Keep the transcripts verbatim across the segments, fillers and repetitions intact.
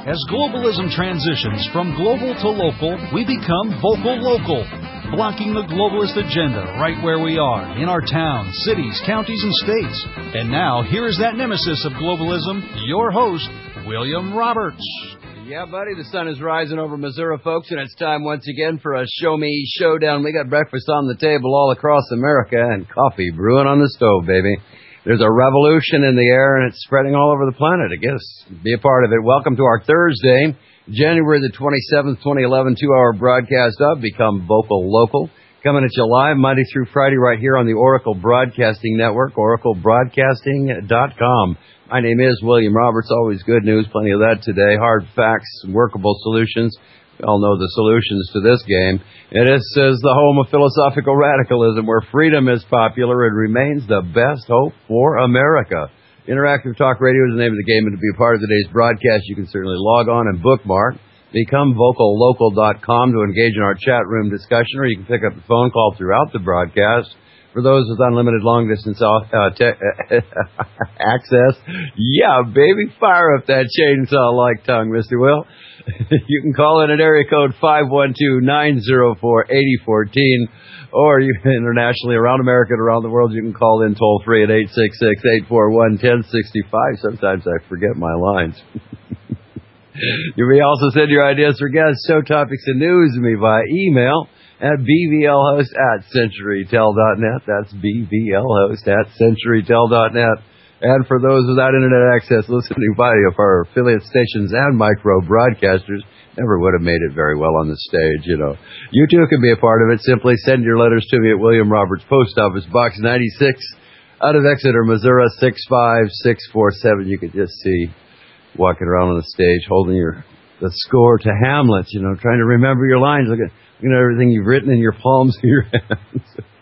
As globalism transitions from global to local, we become vocal local, blocking the globalist agenda right where we are, in our towns, cities, counties, and states. And now, here is that nemesis of globalism, your host, William Roberts. Yeah, buddy, the sun is rising over Missouri, folks, and it's time once again for a Show Me Showdown. We got breakfast on the table all across America and coffee brewing on the stove, baby. There's a revolution in the air, and it's spreading all over the planet, I guess. Be a part of it. Welcome to our Thursday, January the twenty-seventh, twenty eleven, two-hour broadcast of Become Vocal Local. Coming at you live Monday through Friday right here on the Oracle Broadcasting Network, oracle broadcasting dot com. My name is William Roberts. Always good news, plenty of that today. Hard facts, workable solutions. We all know the solutions to this game. It is, is the home of philosophical radicalism, where freedom is popular and remains the best hope for America. Interactive Talk Radio is the name of the game, and to be a part of today's broadcast, you can certainly log on and bookmark become vocal local dot com to engage in our chat room discussion, or you can pick up the phone call throughout the broadcast. For those with unlimited long-distance uh, te- access, yeah, baby, fire up that chainsaw-like tongue, Mister Will. You can call in at area code five one two, nine zero four, eight zero one four, or you internationally around America and around the world, you can call in toll-free at eight six six, eight four one, one zero six five. Sometimes I forget my lines. You may also send your ideas for guests, show topics, and news to me via email at b v l host at century tel dot net. That's b v l host at century tel dot net. And for those without internet access listening via our affiliate stations and micro broadcasters, never would have made it very well on the stage, you know. You too can be a part of it. Simply send your letters to me at William Roberts, Post Office Box ninety-six, out of Exeter, Missouri, six five six four seven. You could just see walking around on the stage holding your the score to Hamlet, you know, trying to remember your lines. Look at, you know, everything you've written in your palms of your hands.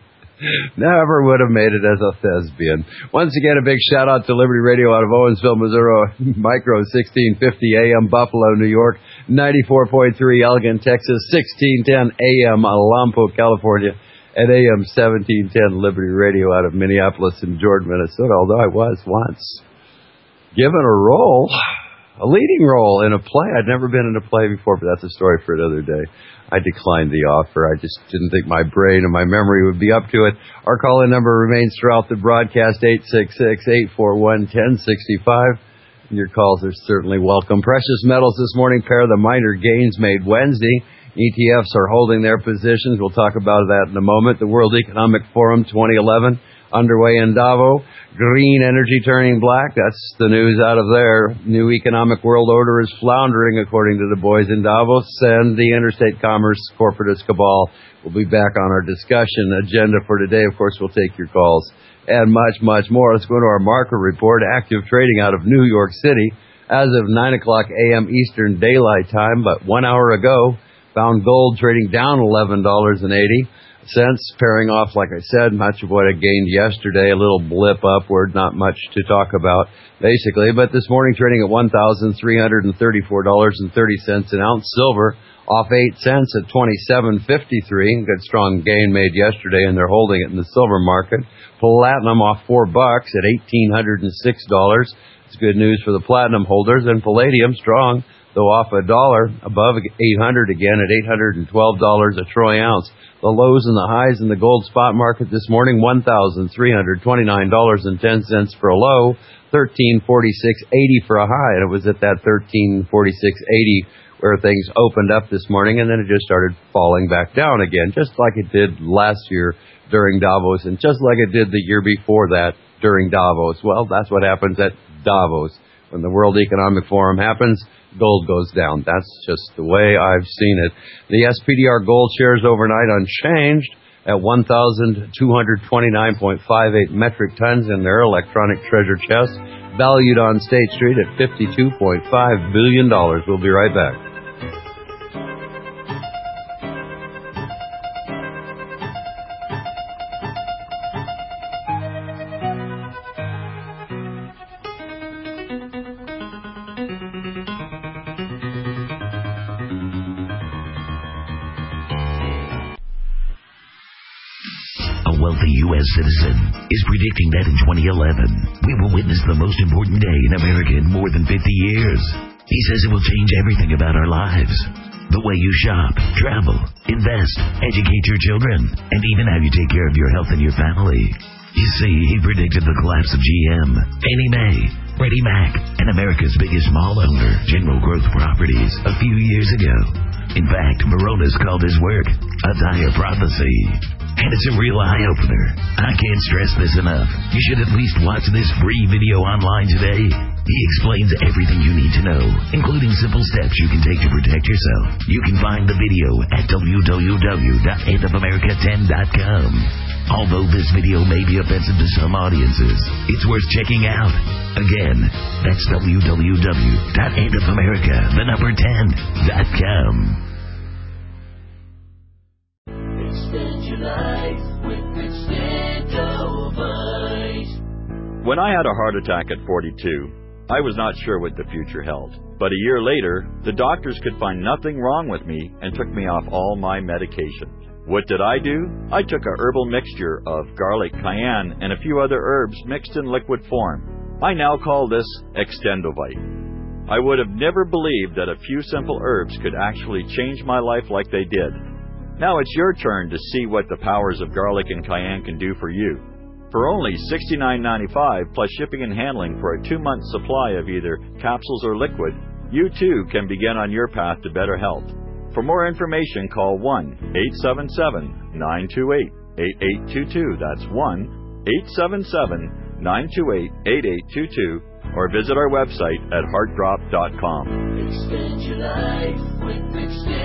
Never would have made it as a thespian. Once again, a big shout out to Liberty Radio out of Owensville, Missouri, Micro sixteen fifty A M, Buffalo, New York, ninety-four point three Elgin, Texas, sixteen ten A M, Lompoc, California, and A M seventeen ten Liberty Radio out of Minneapolis and Jordan, Minnesota, although I was once given a role, a leading role in a play. I'd never been in a play before, but that's a story for another day. I declined the offer. I just didn't think my brain and my memory would be up to it. Our call-in number remains throughout the broadcast, eight six six, eight four one, one zero six five. Your calls are certainly welcome. Precious metals this morning pair the minor gains made Wednesday. E T Fs are holding their positions. We'll talk about that in a moment. The World Economic Forum twenty eleven underway in Davos. Green energy turning black. That's the news out of there. New economic world order is floundering, according to the boys in Davos. And the interstate commerce corporatist cabal will be back on our discussion agenda for today. Of course, we'll take your calls and much, much more. Let's go to our market report. Active trading out of New York City as of nine o'clock A M Eastern Daylight Time, but one hour ago, found gold trading down eleven dollars and eighty cents, pairing off, like I said, much of what it gained yesterday, a little blip upward, not much to talk about, basically. But this morning trading at one thousand three hundred thirty-four dollars and thirty cents an ounce. Silver off eight cents at twenty-seven fifty-three. Good strong gain made yesterday, and they're holding it in the silver market. Platinum off four bucks at eighteen hundred six dollars. It's good news for the platinum holders. And palladium strong, though off a dollar, above eight hundred again at eight hundred twelve dollars a troy ounce. The lows and the highs in the gold spot market this morning, one thousand three hundred twenty-nine dollars and ten cents for a low, thirteen forty-six eighty for a high. And it was at that thirteen forty-six eighty where things opened up this morning, and then it just started falling back down again, just like it did last year during Davos, and just like it did the year before that during Davos. Well, that's what happens at Davos. When the World Economic Forum happens, gold goes down. That's just the way I've seen it. The S P D R gold shares overnight unchanged at one thousand two hundred twenty-nine point five eight metric tons in their electronic treasure chest, valued on State Street at fifty-two point five billion dollars. We'll be right back. U S citizen is predicting that in twenty eleven, we will witness the most important day in America in more than fifty years. He says it will change everything about our lives. The way you shop, travel, invest, educate your children, and even how you take care of your health and your family. You see, he predicted the collapse of G M, Fannie Mae, Freddie Mac, and America's biggest mall owner, General Growth Properties, a few years ago. In fact, Moronis called his work a dire prophecy. And it's a real eye-opener. I can't stress this enough. You should at least watch this free video online today. He explains everything you need to know, including simple steps you can take to protect yourself. You can find the video at w w w dot end of america ten dot com. Although this video may be offensive to some audiences, it's worth checking out. Again, that's w w w dot end of america the number ten dot com. Extend your life with Extendovite. When I had a heart attack at forty-two, I was not sure what the future held. But a year later, the doctors could find nothing wrong with me and took me off all my medication. What did I do? I took a herbal mixture of garlic, cayenne, and a few other herbs mixed in liquid form. I now call this Extendovite. I would have never believed that a few simple herbs could actually change my life like they did. Now it's your turn to see what the powers of garlic and cayenne can do for you. For only sixty-nine ninety-five plus shipping and handling for a two-month supply of either capsules or liquid, you too can begin on your path to better health. For more information, call one eight seven seven, nine two eight, eight eight two two. That's one eight seven seven, nine two eight, eight eight two two, or visit our website at heart drop dot com. Extend your life with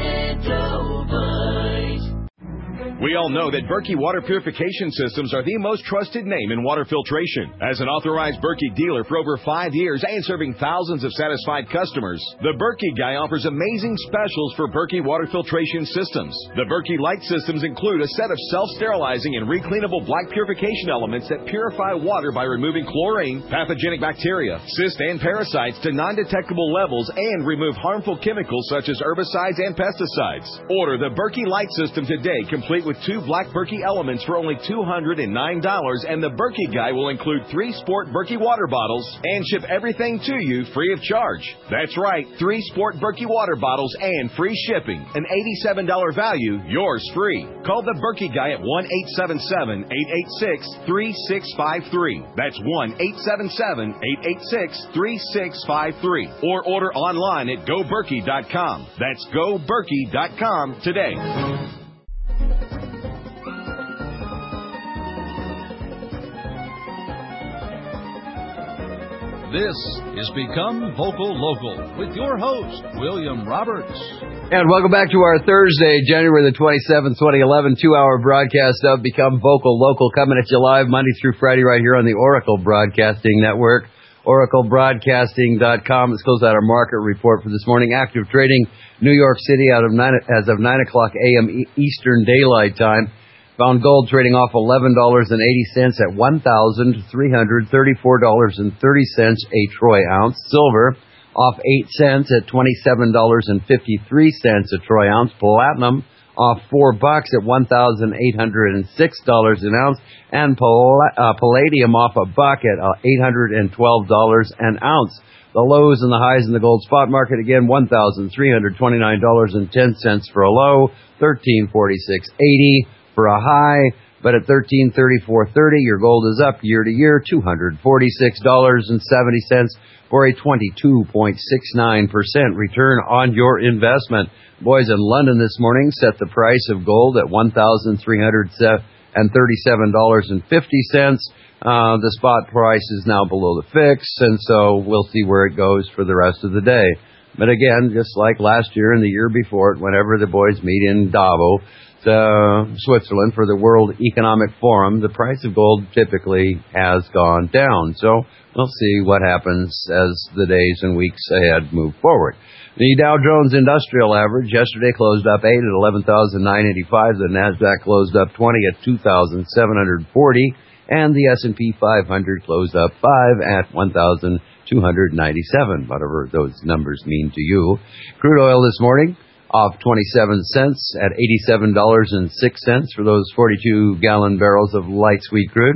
Extendovite. We all know that Berkey Water Purification Systems are the most trusted name in water filtration. As an authorized Berkey dealer for over five years and serving thousands of satisfied customers, the Berkey Guy offers amazing specials for Berkey Water Filtration Systems. The Berkey Light Systems include a set of self-sterilizing and recleanable black purification elements that purify water by removing chlorine, pathogenic bacteria, cysts, and parasites to non-detectable levels and remove harmful chemicals such as herbicides and pesticides. Order the Berkey Light System today, complete with two black Berkey elements for only two hundred nine dollars, and the Berkey Guy will include three Sport Berkey water bottles and ship everything to you free of charge. That's right, three Sport Berkey water bottles and free shipping. An eighty-seven dollars value, yours free. Call the Berkey Guy at one eight seven seven, eight eight six, three six five three. That's one eight seven seven, eight eight six, three six five three. Or order online at go berkey dot com. That's go berkey dot com today. This is Become Vocal Local with your host, William Roberts. And welcome back to our Thursday, January the twenty-seventh, twenty eleven, two-hour broadcast of Become Vocal Local, coming at you live Monday through Friday right here on the Oracle Broadcasting Network, oracle broadcasting dot com. Let's close out our market report for this morning. Active trading, New York City out of nine, as of nine o'clock a.m. Eastern Daylight Time. Found gold trading off eleven dollars and eighty cents at one thousand three hundred thirty-four dollars and thirty cents a troy ounce. Silver off eight cents at twenty-seven dollars and fifty-three cents a troy ounce. Platinum off four bucks at one thousand eight hundred six dollars an ounce. And pal- uh, palladium off a buck at uh, eight hundred twelve dollars an ounce. The lows and the highs in the gold spot market, again, one thousand three hundred twenty-nine dollars and ten cents for a low, thirteen forty-six eighty for a high, but at thirteen thirty-four thirty, your gold is up year to year, two hundred forty-six dollars and seventy cents for a twenty-two point six nine percent return on your investment. Boys in London this morning set the price of gold at one thousand three hundred thirty-seven dollars and fifty cents. Uh, the spot price is now below the fix, and so we'll see where it goes for the rest of the day. But again, just like last year and the year before it, whenever the boys meet in Davos, Uh, Switzerland for the World Economic Forum, the price of gold typically has gone down. So we'll see what happens as the days and weeks ahead move forward. The Dow Jones Industrial Average yesterday closed up eight at eleven thousand nine hundred eighty-five. The Nasdaq closed up twenty at two thousand seven hundred forty. And the S and P five hundred closed up five at one thousand two hundred ninety-seven, whatever those numbers mean to you. Crude oil this morning off twenty-seven cents at eighty-seven dollars and six cents for those forty-two gallon barrels of light sweet crude.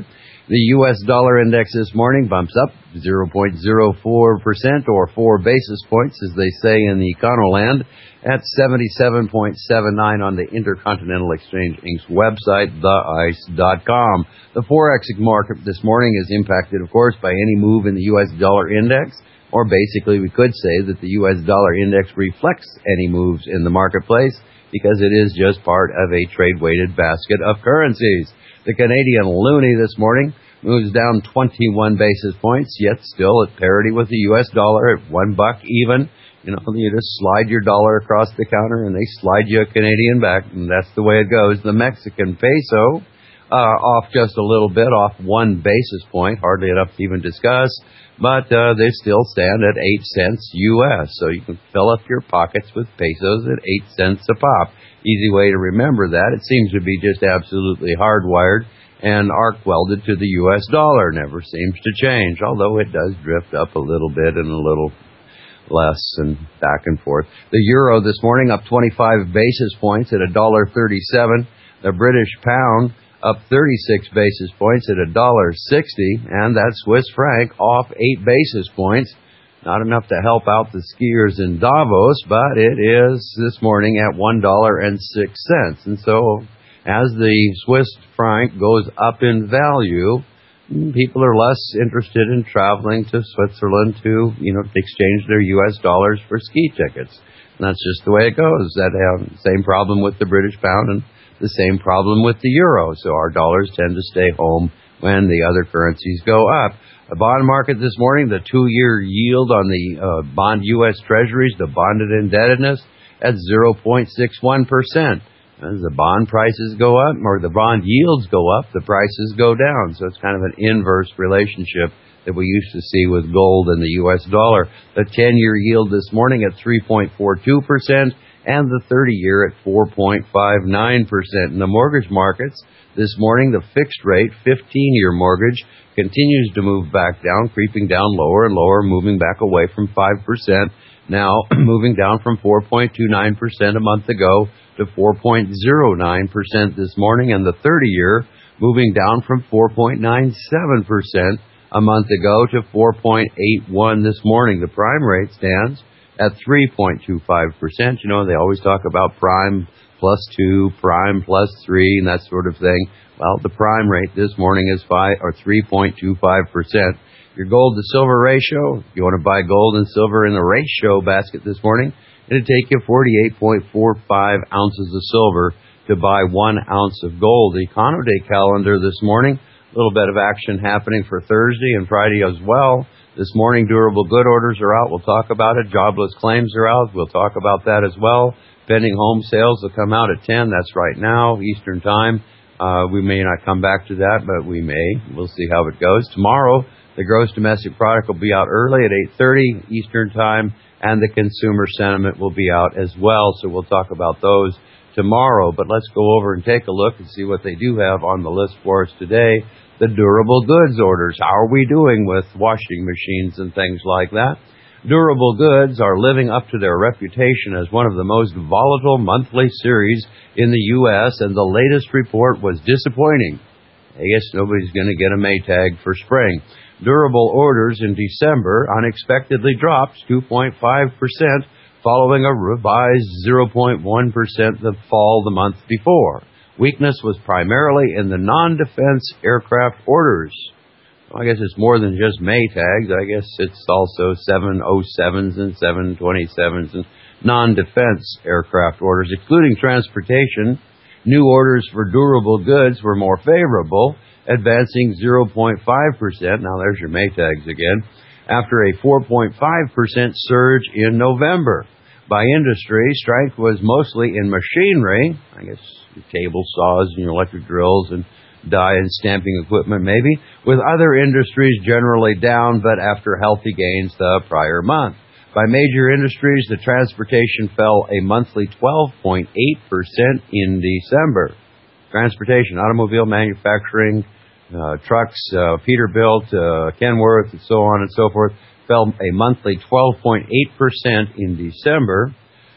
The U S dollar index this morning bumps up zero point zero four percent or four basis points, as they say in the Econoland, at seventy-seven point seven nine on the Intercontinental Exchange Incorporated's website, the ice dot com. The Forex market this morning is impacted, of course, by any move in the U S dollar index, or basically we could say that the U S dollar index reflects any moves in the marketplace because it is just part of a trade-weighted basket of currencies. The Canadian loonie this morning moves down twenty-one basis points, yet still at parity with the U S dollar at one buck even. You know, you just slide your dollar across the counter and they slide you a Canadian back, and that's the way it goes. The Mexican peso, uh, off just a little bit, off one basis point, hardly enough to even discuss, but uh, they still stand at eight cents U S, so you can fill up your pockets with pesos at eight cents a pop. Easy way to remember that. It seems to be just absolutely hardwired and arc-welded to the U S dollar. Never seems to change, although it does drift up a little bit and a little less and back and forth. The euro this morning up twenty-five basis points at one dollar thirty-seven. The British pound up thirty-six basis points at one dollar sixty. And that Swiss franc off eight basis points. Not enough to help out the skiers in Davos, but it is this morning at one dollar and six cents. And so as the Swiss franc goes up in value, people are less interested in traveling to Switzerland to, you know, exchange their U S dollars for ski tickets. And that's just the way it goes. That have the same problem with the British pound and the same problem with the euro. So our dollars tend to stay home when the other currencies go up. The bond market this morning, the two-year yield on the uh, bond U S Treasuries, the bonded indebtedness, at zero point six one percent. As the bond prices go up, or the bond yields go up, the prices go down. So it's kind of an inverse relationship that we used to see with gold and the U S dollar. The ten-year yield this morning at three point four two percent, and the thirty-year at four point five nine percent. In the mortgage markets this morning, the fixed rate fifteen-year mortgage continues to move back down, creeping down lower and lower, moving back away from five percent. Now moving down from four point two nine percent a month ago to four point zero nine percent this morning, and the thirty-year moving down from four point nine seven percent a month ago to four point eight one this morning. The prime rate stands at three point two five percent. You know, they always talk about prime plus two, prime plus three, and that sort of thing. Well, the prime rate this morning is five or three point two five percent. Your gold to silver ratio, if you want to buy gold and silver in the ratio basket this morning, it'd take you forty-eight point four five ounces of silver to buy one ounce of gold. The Econoday calendar this morning, a little bit of action happening for Thursday and Friday as well. This morning, durable good orders are out. We'll talk about it. Jobless claims are out. We'll talk about that as well. Pending home sales will come out at ten. That's right now, Eastern Time. Uh, we may not come back to that, but we may. We'll see how it goes. Tomorrow, the gross domestic product will be out early at eight thirty Eastern Time, and the consumer sentiment will be out as well. So we'll talk about those tomorrow. But let's go over and take a look and see what they do have on the list for us today. The durable goods orders. How are we doing with washing machines and things like that? Durable goods are living up to their reputation as one of the most volatile monthly series in the U S, and the latest report was disappointing. I guess nobody's going to get a Maytag for spring. Durable orders in December unexpectedly dropped two point five percent, following a revised zero point one percent the fall the month before. Weakness was primarily in the non-defense aircraft orders. Well, I guess it's more than just Maytags. I guess it's also seven oh sevens and seven twenty-sevens and non-defense aircraft orders, excluding transportation. New orders for durable goods were more favorable, advancing zero point five percent. Now there's your Maytags again, after a four point five percent surge in November. By industry, strength was mostly in machinery, I guess your table saws and your electric drills and die and stamping equipment maybe, with other industries generally down, but after healthy gains the prior month. By major industries, the transportation fell a monthly twelve point eight percent in December. Transportation, automobile manufacturing, uh, trucks, uh, Peterbilt, uh, Kenworth, and so on and so forth, fell a monthly twelve point eight percent in December,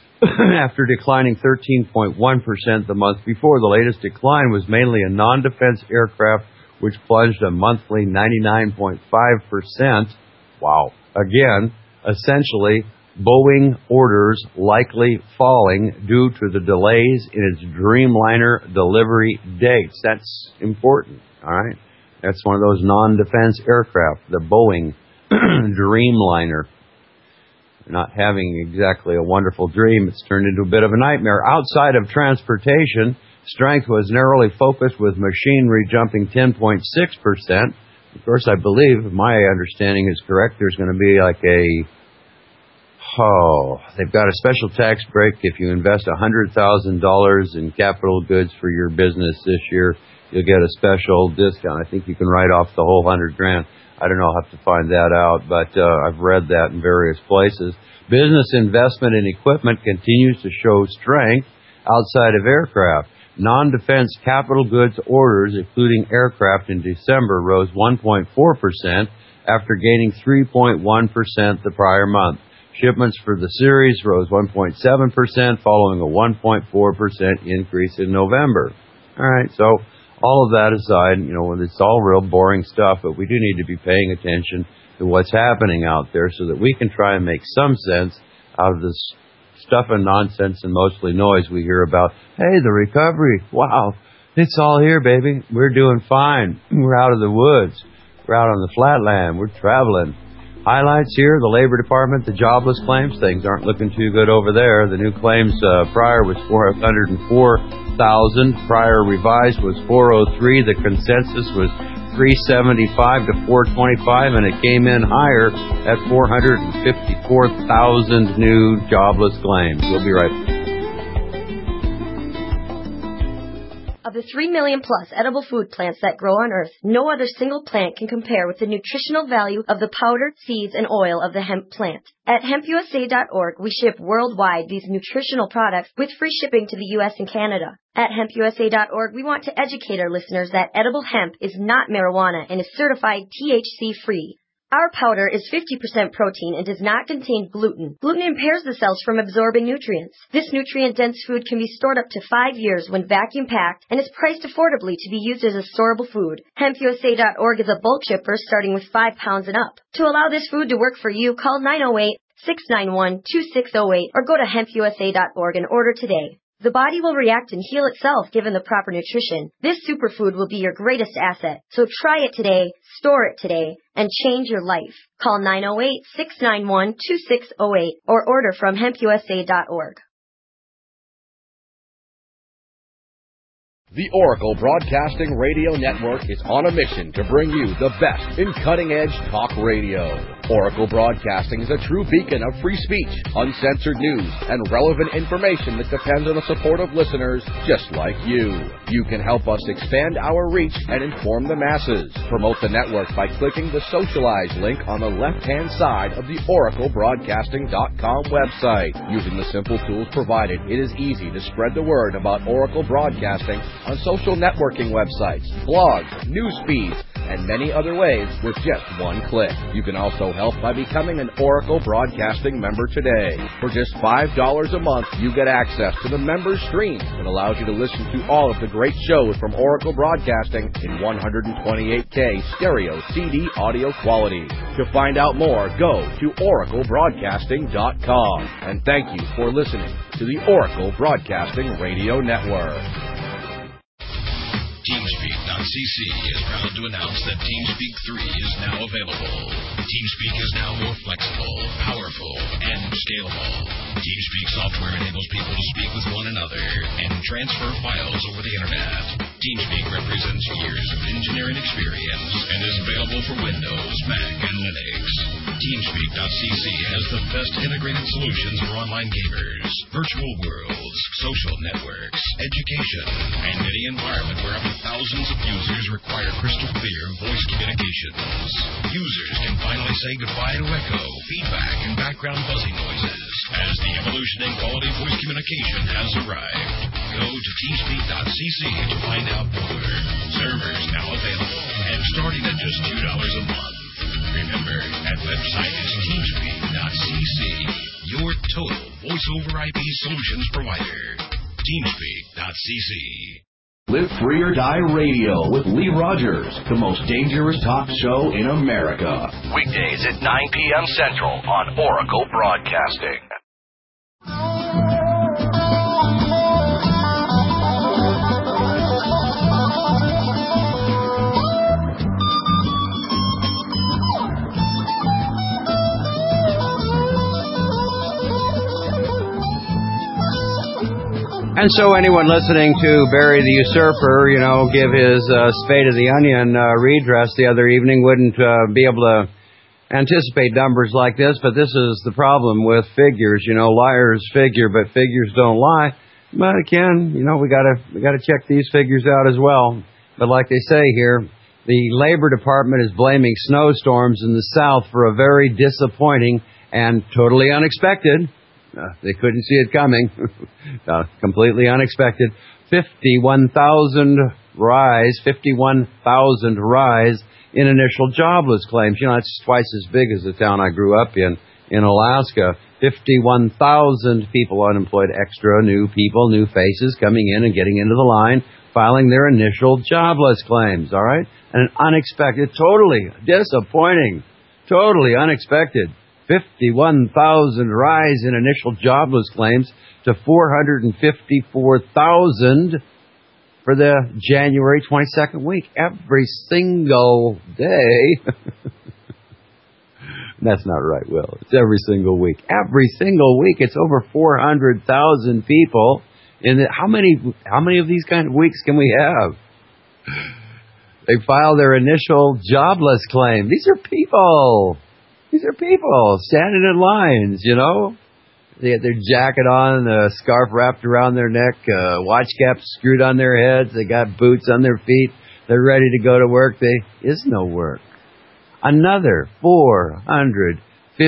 after declining thirteen point one percent the month before. The latest decline was mainly in non-defense aircraft which plunged a monthly ninety-nine point five percent. Wow. Again, essentially, Boeing orders likely falling due to the delays in its Dreamliner delivery dates. That's important, all right? That's one of those non-defense aircraft, the Boeing Dreamliner. Not having exactly a wonderful dream, it's turned into a bit of a nightmare. Outside of transportation, strength was narrowly focused with machinery jumping ten point six percent. Of course, I believe, if my understanding is correct, there's going to be like a, oh, they've got a special tax break if you invest one hundred thousand dollars in capital goods for your business this year. You'll get a special discount. I think you can write off the whole hundred grand. I don't know. I'll have to find that out, but uh, I've read that in various places. Business investment in equipment continues to show strength outside of aircraft. Non-defense capital goods orders, including aircraft in December, rose one point four percent after gaining three point one percent the prior month. Shipments for the series rose one point seven percent following a one point four percent increase in November. All right, so all of that aside, you know, it's all real boring stuff, but we do need to be paying attention to what's happening out there so that we can try and make some sense out of this stuff and nonsense and mostly noise we hear about. Hey, the recovery, wow, it's all here, baby. We're doing fine. We're out of the woods. We're out on the flatland. We're traveling. Highlights here, the Labor Department, the jobless claims, things aren't looking too good over there. The new claims uh, prior was four hundred four thousand. Prior revised was four oh three. The consensus was three seventy-five to four twenty-five, and it came in higher at four hundred fifty-four thousand new jobless claims. We'll be right back. Of the three million plus edible food plants that grow on Earth, no other single plant can compare with the nutritional value of the powder, seeds, and oil of the hemp plant. At hemp U S A dot org, we ship worldwide these nutritional products with free shipping to the U S and Canada. At hemp U S A dot org, we want to educate our listeners that edible hemp is not marijuana and is certified T H C-free. Our powder is fifty percent protein and does not contain gluten. Gluten impairs the cells from absorbing nutrients. This nutrient-dense food can be stored up to five years when vacuum-packed and is priced affordably to be used as a storable food. hemp U S A dot org is a bulk shipper starting with five pounds and up. To allow this food to work for you, call nine oh eight, six nine one, two six oh eight or go to hemp U S A dot org and order today. The body will react and heal itself given the proper nutrition. This superfood will be your greatest asset. So try it today, store it today, and change your life. Call nine oh eight, six nine one, two six oh eight or order from hemp U S A dot org. The Oracle Broadcasting Radio Network is on a mission to bring you the best in cutting-edge talk radio. Oracle Broadcasting is a true beacon of free speech, uncensored news, and relevant information that depends on the support of listeners just like you. You can help us expand our reach and inform the masses. Promote the network by clicking the Socialize link on the left-hand side of the oracle broadcasting dot com website. Using the simple tools provided, it is easy to spread the word about Oracle Broadcasting on social networking websites, blogs, news feeds, and many other ways with just one click. You can also help by becoming an Oracle Broadcasting member today. For just five dollars a month, you get access to the member stream that allows you to listen to all of the great shows from Oracle Broadcasting in one twenty-eight K stereo C D audio quality. To find out more, go to oracle broadcasting dot com. And thank you for listening to the Oracle Broadcasting Radio Network. TeamSpeak dot c c is proud to announce that TeamSpeak three is now available. TeamSpeak is now more flexible, powerful, and scalable. TeamSpeak software enables people to speak with one another and transfer files over the internet. TeamSpeak represents years of engineering experience and is available for Windows, Mac, and Linux. TeamSpeak dot c c has the best integrated solutions for online gamers, virtual worlds, social networks, education, and any environment where up to thousands of users require crystal clear voice communications. Users can finally say goodbye to echo, feedback, and background buzzing noises as the evolution in quality voice communication has arrived. Go to TeamSpeak dot c c to find out more. Servers now available and starting at just two dollars a month. Remember, that website is TeamSpeak dot c c, your total voice over I P solutions provider. TeamSpeak dot c c. Live Free or Die Radio with Lee Rogers, the most dangerous talk show in America. Weekdays at nine p.m. Central on Oracle Broadcasting. And so anyone listening to Barry the Usurper, you know, give his uh, Spade of the Onion uh, redress the other evening wouldn't uh, be able to anticipate numbers like this, but this is the problem with figures. You know, liars figure, but figures don't lie. But again, you know, we gotta we gotta check these figures out as well. But like they say here, the Labor Department is blaming snowstorms in the South for a very disappointing and totally unexpected. Uh, they couldn't see it coming. uh, completely unexpected. fifty-one thousand rise, fifty-one thousand rise in initial jobless claims. You know, that's twice as big as the town I grew up in, in Alaska. fifty-one thousand people unemployed, extra new people, new faces coming in and getting into the line, filing their initial jobless claims, all right? And an unexpected, totally disappointing, totally unexpected. fifty-one thousand rise in initial jobless claims to four hundred fifty-four thousand for the January twenty-second week. Every single day. That's not right, Will. It's every single week. Every single week. It's over four hundred thousand people. In the, how many how many of these kind of weeks can we have? They file their initial jobless claim. These are people. These are people standing in lines, you know. They got their jacket on, a scarf wrapped around their neck, uh, watch caps screwed on their heads. They got boots on their feet. They're ready to go to work. There is no work. Another four hundred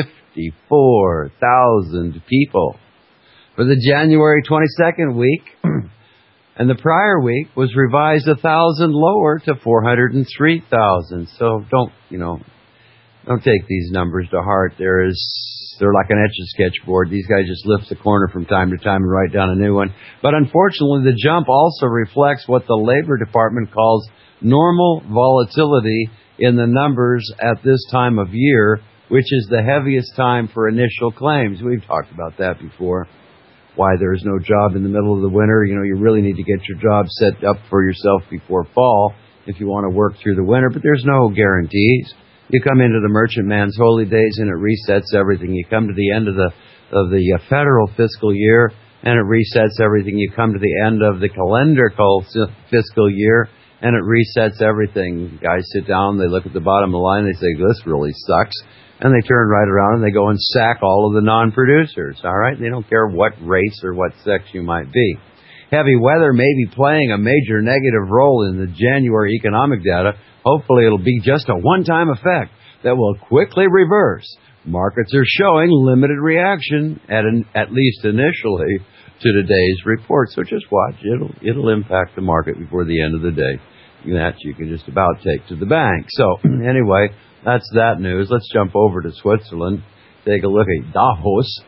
fifty-four thousand people for the January twenty-second week. And the prior week was revised a thousand lower to four hundred three thousand. So don't, you know, don't take these numbers to heart. There is, they're like an Etch-a-Sketch board. These guys just lift the corner from time to time and write down a new one. But unfortunately, the jump also reflects what the Labor Department calls normal volatility in the numbers at this time of year, which is the heaviest time for initial claims. We've talked about that before. Why there's no job in the middle of the winter. You know, you really need to get your job set up for yourself before fall if you want to work through the winter. But there's no guarantees. You come into the merchant man's holy days and it resets everything. You come to the end of the of the uh, federal fiscal year and it resets everything. You come to the end of the calendrical fiscal year and it resets everything. Guys sit down, they look at the bottom of the line, they say, this really sucks. And they turn right around and they go and sack all of the non-producers, all right? They don't care what race or what sex you might be. Heavy weather may be playing a major negative role in the January economic data. Hopefully it'll be just a one-time effect that will quickly reverse. Markets are showing limited reaction, at an, at least initially, to today's report. So just watch. It'll, it'll impact the market before the end of the day. That you can just about take to the bank. So anyway, that's that news. Let's jump over to Switzerland. Take a look at Davos.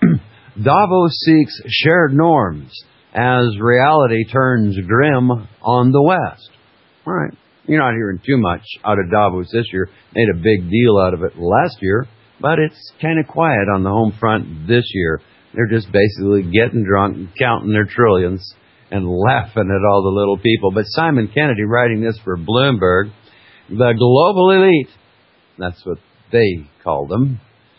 Davos seeks shared norms as reality turns grim on the West. All right. You're not hearing too much out of Davos this year. Made a big deal out of it last year, but it's kind of quiet on the home front this year. They're just basically getting drunk and counting their trillions and laughing at all the little people. But Simon Kennedy, writing this for Bloomberg, the global elite, that's what they call them,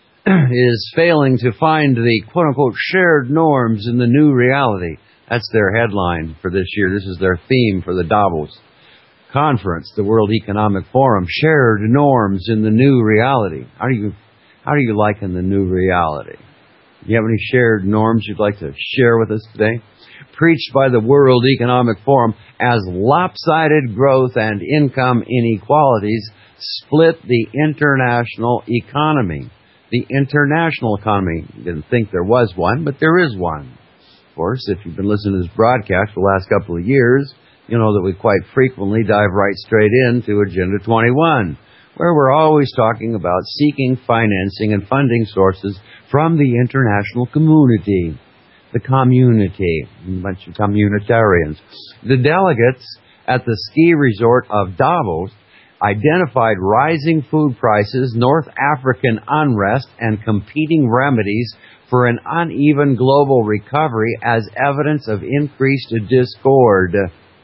is failing to find the quote-unquote shared norms in the new reality. That's their headline for this year. This is their theme for the Davos Conference, the World Economic Forum, shared norms in the new reality. How do you, how do you liken the new reality? Do you have any shared norms you'd like to share with us today? Preached by the World Economic Forum as lopsided growth and income inequalities split the international economy. The international economy, didn't think there was one, but there is one. Of course, if you've been listening to this broadcast for the last couple of years, you know that we quite frequently dive right straight into Agenda twenty-one, where we're always talking about seeking financing and funding sources from the international community. The community, a bunch of communitarians. The delegates at the ski resort of Davos identified rising food prices, North African unrest, and competing remedies for an uneven global recovery as evidence of increased discord.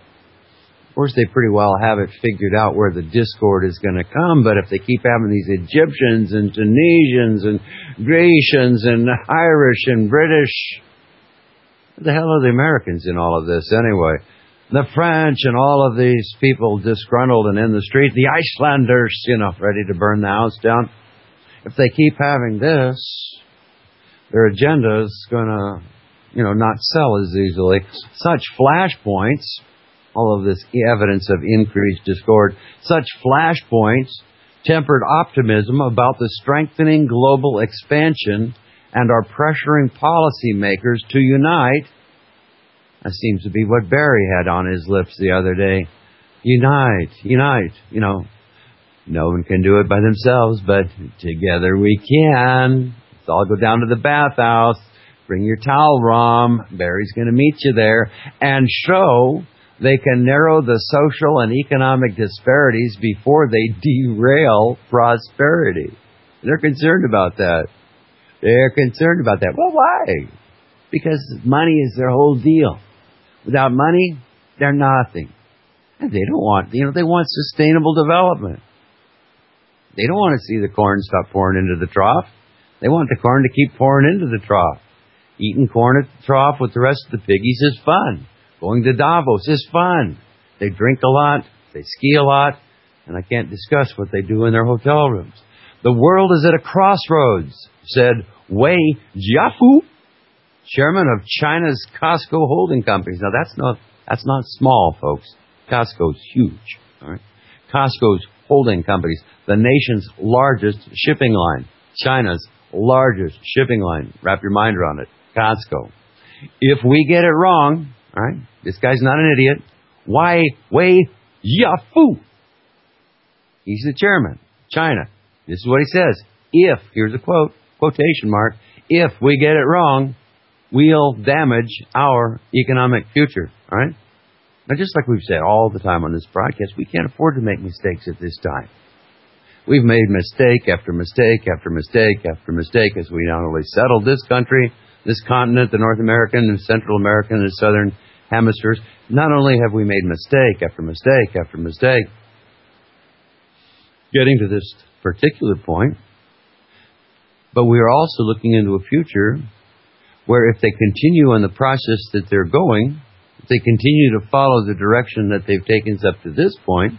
Of course, they pretty well have it figured out where the discord is going to come, but if they keep having these Egyptians and Tunisians and Grecians and Irish and British, what the hell are the Americans in all of this anyway? The French and all of these people disgruntled and in the street, the Icelanders, you know, ready to burn the house down. If they keep having this, their agenda is going to, you know, not sell as easily. Such flashpoints, all of this evidence of increased discord, such flashpoints tempered optimism about the strengthening global expansion and are pressuring policymakers to unite. That seems to be what Barry had on his lips the other day. Unite, unite. You know, no one can do it by themselves, but together we can. Let's all go down to the bathhouse. Bring your towel, Rom. Barry's going to meet you there. And show they can narrow the social and economic disparities before they derail prosperity. They're concerned about that. They're concerned about that. Well, why? Because money is their whole deal. Without money, they're nothing. And they don't want, you know, they want sustainable development. They don't want to see the corn stop pouring into the trough. They want the corn to keep pouring into the trough. Eating corn at the trough with the rest of the piggies is fun. Going to Davos is fun. They drink a lot. They ski a lot. And I can't discuss what they do in their hotel rooms. The world is at a crossroads, said Wei Jiafu, chairman of China's Costco holding companies. Now, that's not that's not small, folks. Costco's huge. All right? Costco's holding companies, the nation's largest shipping line, China's largest shipping line. Wrap your mind around it. Costco. If we get it wrong, all right, this guy's not an idiot. Why Wei Jiafu? He's the chairman. China. This is what he says. If, here's a quote, quotation mark, if we get it wrong, we'll damage our economic future. All right? Now, just like we've said all the time on this broadcast, we can't afford to make mistakes at this time. We've made mistake after mistake after mistake after mistake as we not only settled this country, this continent, the North American and Central American and Southern hemispheres. Not only have we made mistake after mistake after mistake, getting to this particular point, but we are also looking into a future where if they continue on the process that they're going, if they continue to follow the direction that they've taken us up to this point,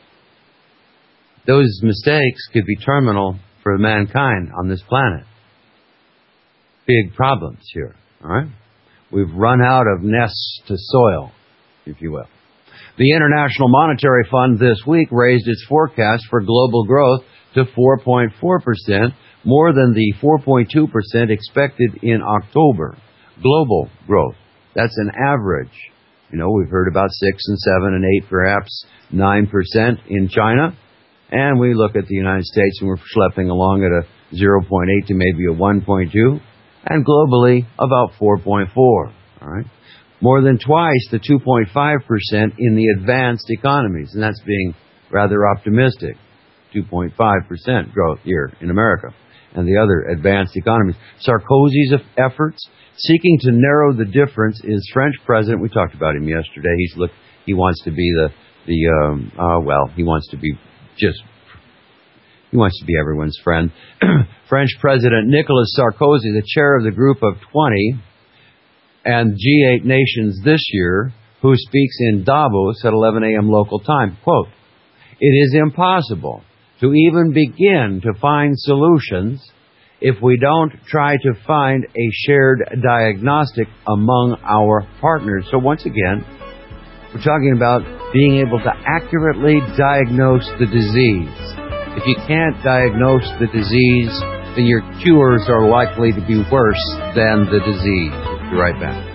those mistakes could be terminal for mankind on this planet. Big problems here, all right? We've run out of nests to soil, if you will. The International Monetary Fund this week raised its forecast for global growth to four point four percent, more than the four point two percent expected in October. Global growth. That's an average. You know, we've heard about six and seven and eight, perhaps nine percent in China. And we look at the United States and we're schlepping along at a zero point eight to maybe a one point two. And globally, about four point four. All right? More than twice the two point five percent in the advanced economies. And that's being rather optimistic. two point five percent growth here in America and the other advanced economies. Sarkozy's efforts seeking to narrow the difference is French president. We talked about him yesterday. He's look. He wants to be the the um, uh, well. He wants to be just. He wants to be everyone's friend. French President Nicolas Sarkozy, the chair of the group of twenty and G eight nations this year, who speaks in Davos at eleven a.m. local time. Quote, "It is impossible to even begin to find solutions if we don't try to find a shared diagnostic among our partners." So once again, we're talking about being able to accurately diagnose the disease. If you can't diagnose the disease, then your cures are likely to be worse than the disease. We'll be right back.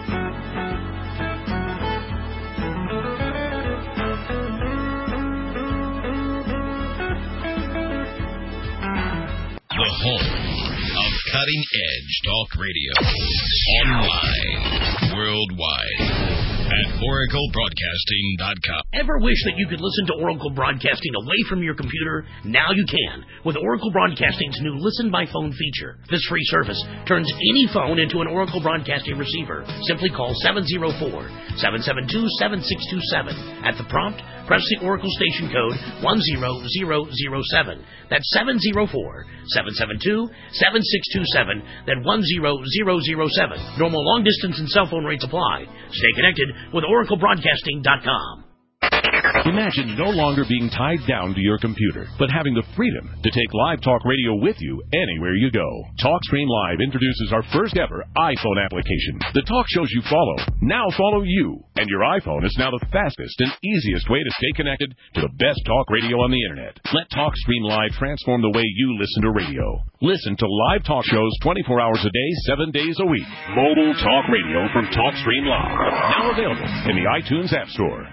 The home of cutting edge talk radio. Online, worldwide. at Oracle Broadcasting dot com. Ever wish that you could listen to Oracle Broadcasting away from your computer? Now you can with Oracle Broadcasting's new Listen by Phone feature. This free service turns any phone into an Oracle Broadcasting receiver. Simply call seven oh four, seven seven two, seven six two seven. At the prompt, press the Oracle station code one zero zero zero seven. That's seven oh four, seven seven two, seven six two seven. Then one zero zero zero seven. Normal long distance and cell phone rates apply. Stay connected with Oracle Broadcasting dot com. Imagine no longer being tied down to your computer, but having the freedom to take Live Talk Radio with you anywhere you go. TalkStream Live introduces our first ever iPhone application. The talk shows you follow now follow you, and your iPhone is now the fastest and easiest way to stay connected to the best talk radio on the internet. Let TalkStream Live transform the way you listen to radio. Listen to live talk shows twenty-four hours a day, seven days a week. Mobile talk radio from TalkStream Live. Now available in the iTunes App Store.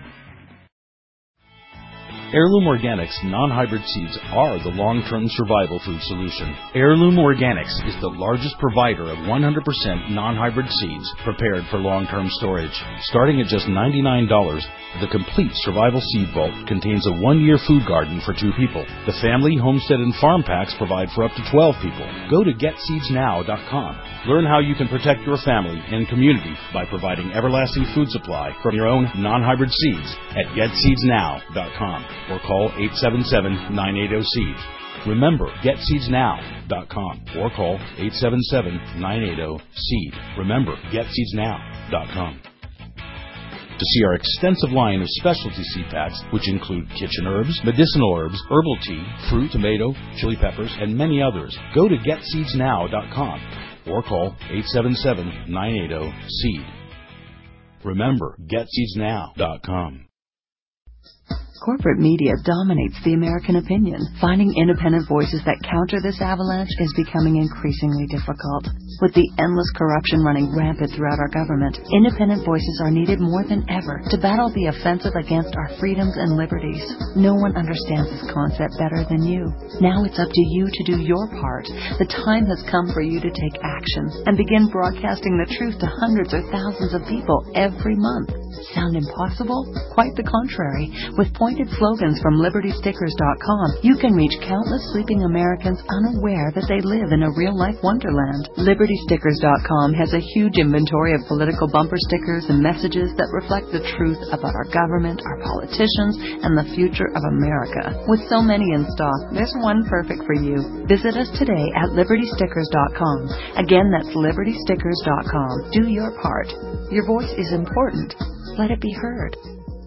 Heirloom Organics non-hybrid seeds are the long-term survival food solution. Heirloom Organics is the largest provider of one hundred percent non-hybrid seeds prepared for long-term storage. Starting at just ninety-nine dollars, the complete survival seed vault contains a one-year food garden for two people. The family, homestead, and farm packs provide for up to twelve people. Go to get seeds now dot com. Learn how you can protect your family and community by providing everlasting food supply from your own non-hybrid seeds at get seeds now dot com. Or call eight seven seven, nine eight zero, seed. Remember, get seeds now dot com or call eight seven seven, nine eight zero, seed. Remember, get seeds now dot com. To see our extensive line of specialty seed packs, which include kitchen herbs, medicinal herbs, herbal tea, fruit, tomato, chili peppers, and many others, go to get seeds now dot com or call eight seven seven, nine eight zero, seed. Remember, get seeds now dot com. Corporate media dominates the American opinion. Finding independent voices that counter this avalanche is becoming increasingly difficult. With the endless corruption running rampant throughout our government, independent voices are needed more than ever to battle the offensive against our freedoms and liberties. No one understands this concept better than you. Now it's up to you to do your part. The time has come for you to take action and begin broadcasting the truth to hundreds or thousands of people every month. Sound impossible? Quite the contrary. With pointed slogans from Liberty Stickers dot com, you can reach countless sleeping Americans unaware that they live in a real-life wonderland. Liberty Stickers dot com has a huge inventory of political bumper stickers and messages that reflect the truth about our government, our politicians, and the future of America. With so many in stock, there's one perfect for you. Visit us today at Liberty Stickers dot com. Again, that's Liberty Stickers dot com. Do your part. Your voice is important. Let it be heard.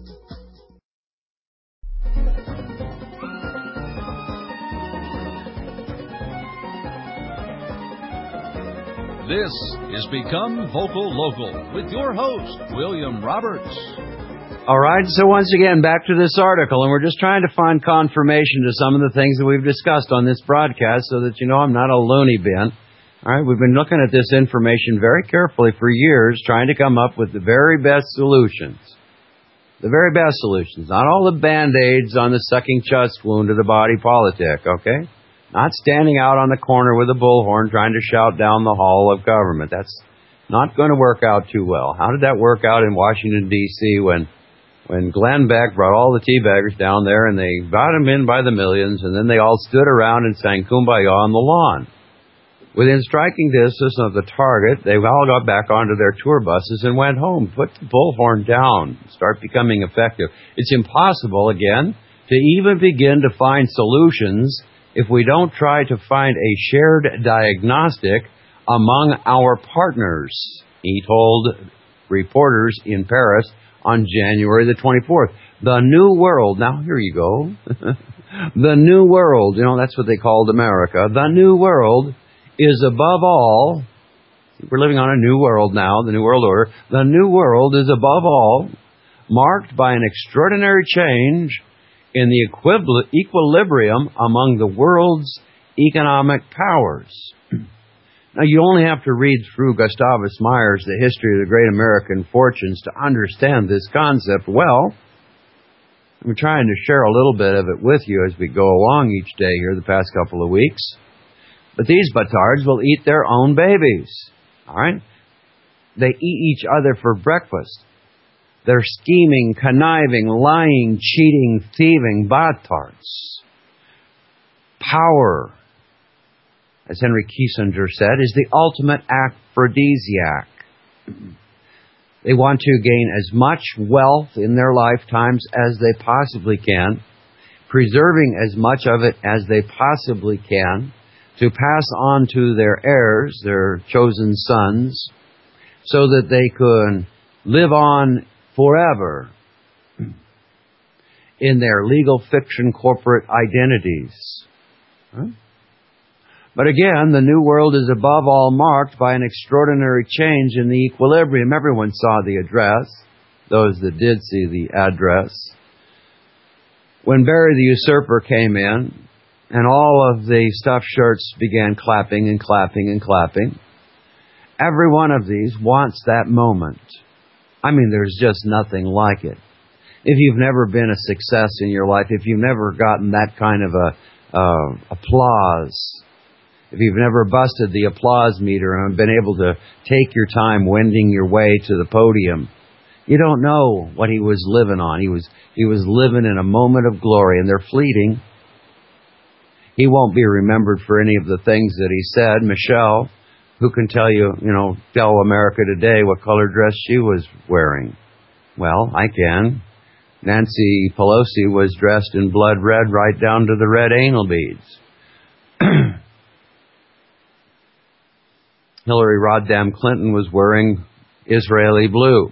This is Become Vocal Local with your host, William Roberts. All right, so once again, back to this article, and we're just trying to find confirmation to some of the things that we've discussed on this broadcast so that you know I'm not a loony bin. All right, we've been looking at this information very carefully for years, trying to come up with the very best solutions. The very best solutions. Not all the Band-Aids on the sucking chest wound of the body politic, okay? Not standing out on the corner with a bullhorn trying to shout down the hall of government. That's not going to work out too well. How did that work out in Washington, D C when when Glenn Beck brought all the teabaggers down there and they got them in by the millions, and then they all stood around and sang Kumbaya on the lawn? Within striking distance of the target, they all got back onto their tour buses and went home. Put the bullhorn down. Start becoming effective. It's impossible, again, to even begin to find solutions if we don't try to find a shared diagnostic among our partners, he told reporters in Paris on January the twenty-fourth. The New World, now here you go, the New World, you know, that's what they called America. The New World is above all, we're living on a new world now, the New World Order. The New World is above all marked by an extraordinary change in the equil- equilibrium among the world's economic powers. Now, you only have to read through Gustavus Myers' The History of the Great American Fortunes to understand this concept well. I'm trying to share a little bit of it with you as we go along each day here the past couple of weeks. But these butards will eat their own babies. All right? They eat each other for breakfast. They're scheming, conniving, lying, cheating, thieving Batards. Power, as Henry Kissinger said, is the ultimate aphrodisiac. They want to gain as much wealth in their lifetimes as they possibly can, preserving as much of it as they possibly can, to pass on to their heirs, their chosen sons, so that they can live on forever in their legal fiction corporate identities. Huh? But again, the New World is above all marked by an extraordinary change in the equilibrium. Everyone saw the address, those that did see the address. When Barry the Usurper came in, and all of the stuffed shirts began clapping and clapping and clapping, every one of these wants that moment. I mean, there's just nothing like it. If you've never been a success in your life, if you've never gotten that kind of a uh, applause, if you've never busted the applause meter and been able to take your time wending your way to the podium, you don't know what he was living on. He was he was living in a moment of glory, and they're fleeting. He won't be remembered for any of the things that he said. Michelle, who can tell you, you know, tell America today what color dress she was wearing? Well, I can. Nancy Pelosi was dressed in blood red right down to the red anal beads. Hillary Roddam Clinton was wearing Israeli blue.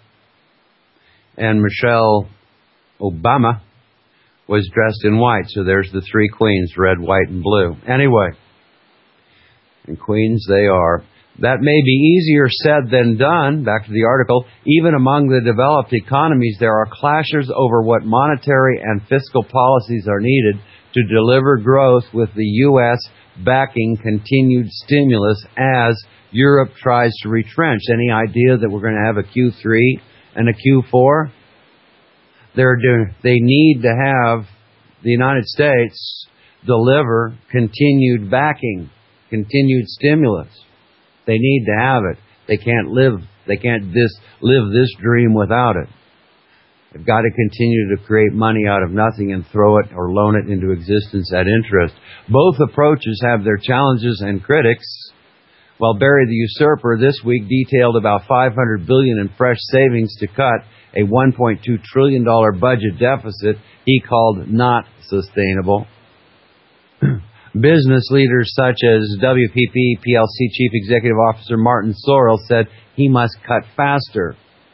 And Michelle Obama was dressed in white. So there's the three queens, red, white, and blue. Anyway, and queens they are. That may be easier said than done. Back to the article. Even among the developed economies, there are clashes over what monetary and fiscal policies are needed to deliver growth, with the U S backing continued stimulus as Europe tries to retrench. Any idea that we're going to have a Q three and a Q four? They're doing, they need to have the United States deliver continued backing, continued stimulus. They need to have it. They can't live. They can't this, live this dream without it. They've got to continue to create money out of nothing and throw it or loan it into existence at interest. Both approaches have their challenges and critics. While Barry the Usurper this week detailed about five hundred billion dollars in fresh savings to cut a one point two trillion dollars budget deficit he called not sustainable. Business leaders such as W P P P L C Chief Executive Officer Martin Sorrell said he must cut faster.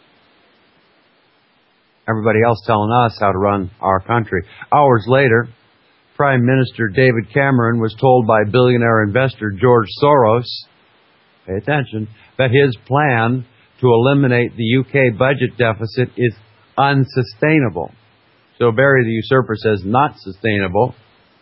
Everybody else telling us how to run our country. Hours later, Prime Minister David Cameron was told by billionaire investor George Soros, pay attention, that his plan to eliminate the U K budget deficit is unsustainable. So Barry the Usurper says not sustainable.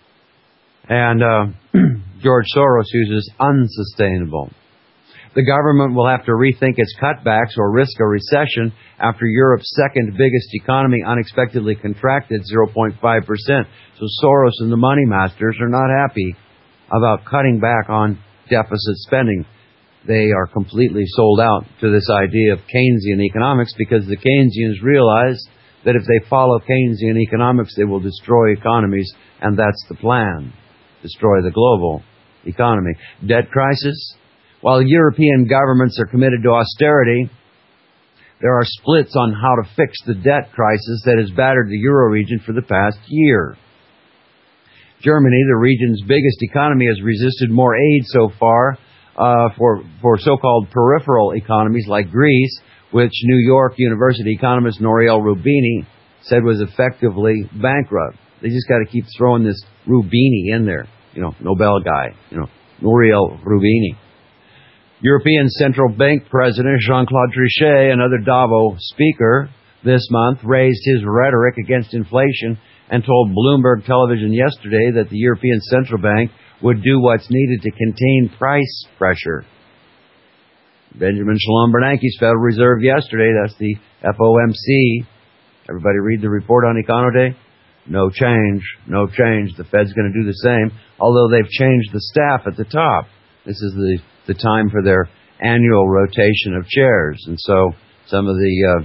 And uh, George Soros uses unsustainable. The government will have to rethink its cutbacks or risk a recession after Europe's second biggest economy unexpectedly contracted zero point five percent. So Soros and the money masters are not happy about cutting back on deficit spending. They are completely sold out to this idea of Keynesian economics because the Keynesians realize that if they follow Keynesian economics, they will destroy economies, and that's the plan. Destroy the global economy. Debt crisis. While European governments are committed to austerity, there are splits on how to fix the debt crisis that has battered the Euro region for the past year. Germany, the region's biggest economy, has resisted more aid so far uh, for, for so-called peripheral economies like Greece, which New York University economist Nouriel Roubini said was effectively bankrupt. They just got to keep throwing this Roubini in there. You know, Nobel guy. You know, Nouriel Roubini. European Central Bank President Jean-Claude Trichet, another Davos speaker this month, raised his rhetoric against inflation and told Bloomberg Television yesterday that the European Central Bank would do what's needed to contain price pressure. Benjamin Shalom Bernanke's Federal Reserve yesterday, that's the F O M C. Everybody read the report on Econo Day? No change, no change. The Fed's going to do the same, although they've changed the staff at the top. This is the, the time for their annual rotation of chairs. And so some of the uh,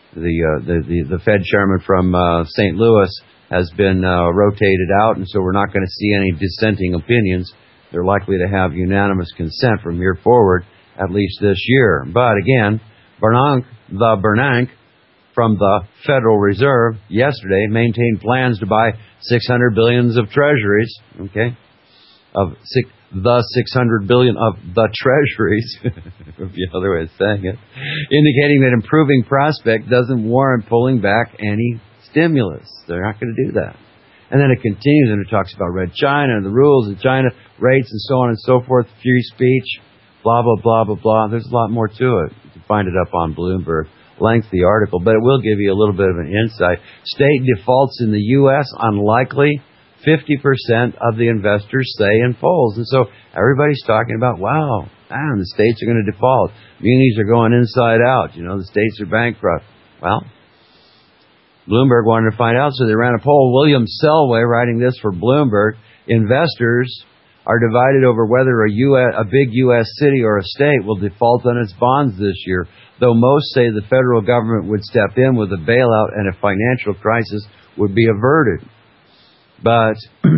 the uh, the, the the Fed chairman from uh, Saint Louis has been uh, rotated out, and so we're not going to see any dissenting opinions. They're likely to have unanimous consent from here forward, at least this year. But again, Bernanke, the Bernanke from the Federal Reserve yesterday maintained plans to buy six hundred billions of treasuries. Okay, of six. The six hundred billion of the treasuries, would be another way of saying it, indicating that improving prospect doesn't warrant pulling back any stimulus. They're not going to do that. And then it continues and it talks about Red China and the rules of China, rates and so on and so forth, free speech, blah, blah, blah, blah, blah. There's a lot more to it. You can find it up on Bloomberg. Lengthy article, but it will give you a little bit of an insight. State defaults in the U S unlikely. fifty percent of the investors say in polls. And so everybody's talking about, wow, man, the states are going to default. Munis are going inside out. You know, the states are bankrupt. Well, Bloomberg wanted to find out, so they ran a poll. William Selway, writing this for Bloomberg, investors are divided over whether a, U S, a big U S city or a state will default on its bonds this year, though most say the federal government would step in with a bailout and a financial crisis would be averted. But,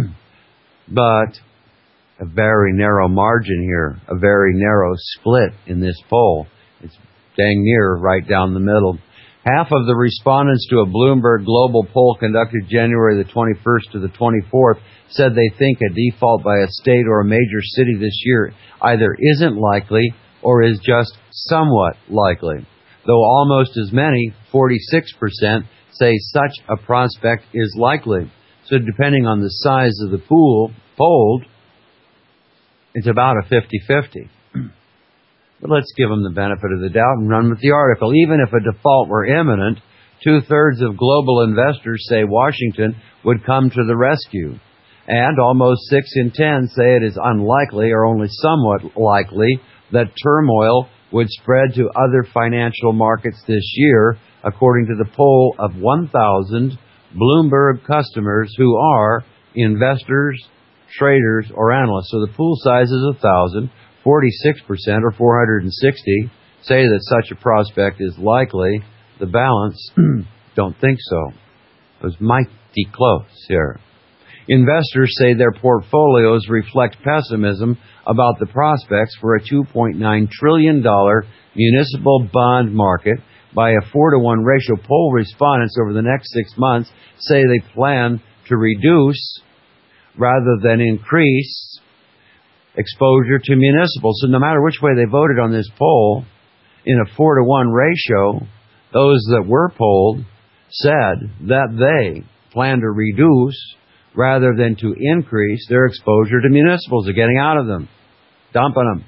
but a very narrow margin here, a very narrow split in this poll. It's dang near right down the middle. Half of the respondents to a Bloomberg global poll conducted January the twenty-first to the twenty-fourth said they think a default by a state or a major city this year either isn't likely or is just somewhat likely. Though almost as many, forty-six percent, say such a prospect is likely. So depending on the size of the pool polled, it's about a fifty-fifty. But let's give them the benefit of the doubt and run with the article. Even if a default were imminent, two-thirds of global investors say Washington would come to the rescue. And almost six in ten say it is unlikely or only somewhat likely that turmoil would spread to other financial markets this year, according to the poll of one thousand Bloomberg customers who are investors, traders, or analysts. So the pool size is one thousand. forty-six percent, or four hundred sixty, say that such a prospect is likely. The balance don't think so. It was mighty close here. Investors say their portfolios reflect pessimism about the prospects for a two point nine trillion dollars municipal bond market. By a four to one ratio, poll respondents over the next six months say they plan to reduce rather than increase exposure to municipals. So no matter which way they voted on this poll, in a four to one ratio, those that were polled said that they plan to reduce rather than to increase their exposure to municipals. They're getting out of them, dumping them.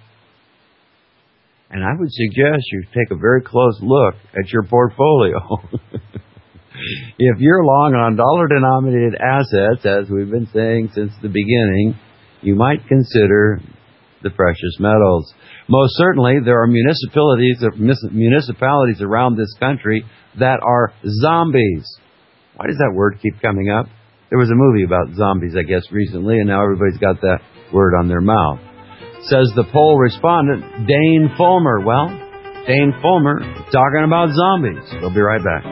And I would suggest you take a very close look at your portfolio. If you're long on dollar-denominated assets, as we've been saying since the beginning, you might consider the precious metals. Most certainly, there are municipalities, municipalities around this country that are zombies. Why does that word keep coming up? There was a movie about zombies, I guess, recently, and now everybody's got that word on their mouth. Says the poll respondent, Dane Fulmer. Well, Dane Fulmer talking about zombies. We'll be right back.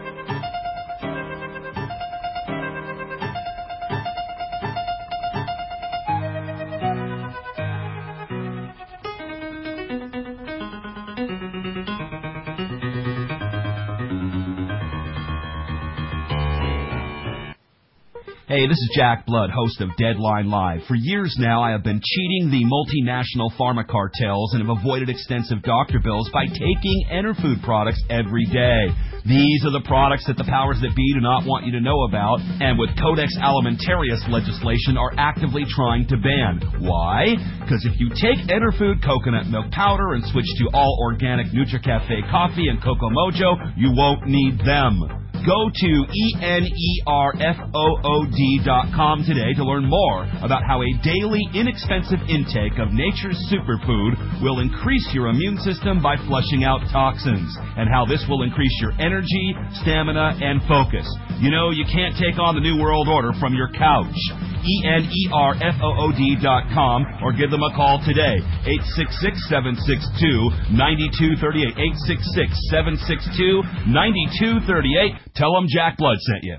Hey, this is Jack Blood, host of Deadline Live. For years now, I have been cheating the multinational pharma cartels and have avoided extensive doctor bills by taking Enerfood products every day. These are the products that the powers that be do not want you to know about, and with Codex Alimentarius legislation are actively trying to ban. Why? Because if you take Enerfood coconut milk powder and switch to all organic NutriCafe coffee and Cocoa Mojo, you won't need them. Go to E N E R F O O D dot com today to learn more about how a daily, inexpensive intake of nature's superfood will increase your immune system by flushing out toxins, and how this will increase your energy, stamina, and focus. You know, you can't take on the New World Order from your couch. E N E R F O O D dot com, or give them a call today, eight six six, seven six two, nine two three eight, eight six six, seven six two, nine two three eight. Tell them Jack Blood sent you.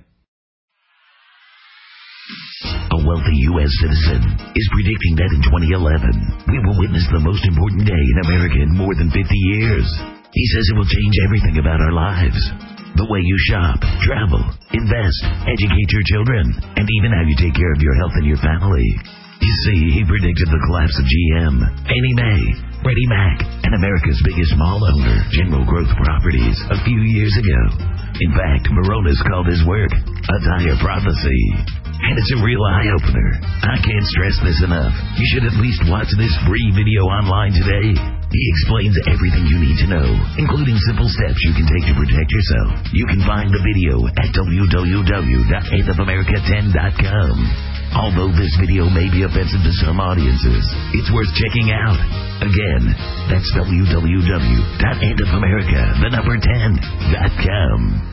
A wealthy U S citizen is predicting that in twenty eleven, we will witness the most important day in America in more than fifty years. He says it will change everything about our lives. The way you shop, travel, invest, educate your children, and even how you take care of your health and your family. You see, he predicted the collapse of G M, Fannie Mae, Freddie Mac, and America's biggest mall owner, General Growth Properties, a few years ago. In fact, Moronis called his work a dire prophecy. And it's a real eye-opener. I can't stress this enough. You should at least watch this free video online today. He explains everything you need to know, including simple steps you can take to protect yourself. You can find the video at w w w dot end of america ten dot com. Although this video may be offensive to some audiences, it's worth checking out. Again, that's w w w dot end of america the number ten dot com.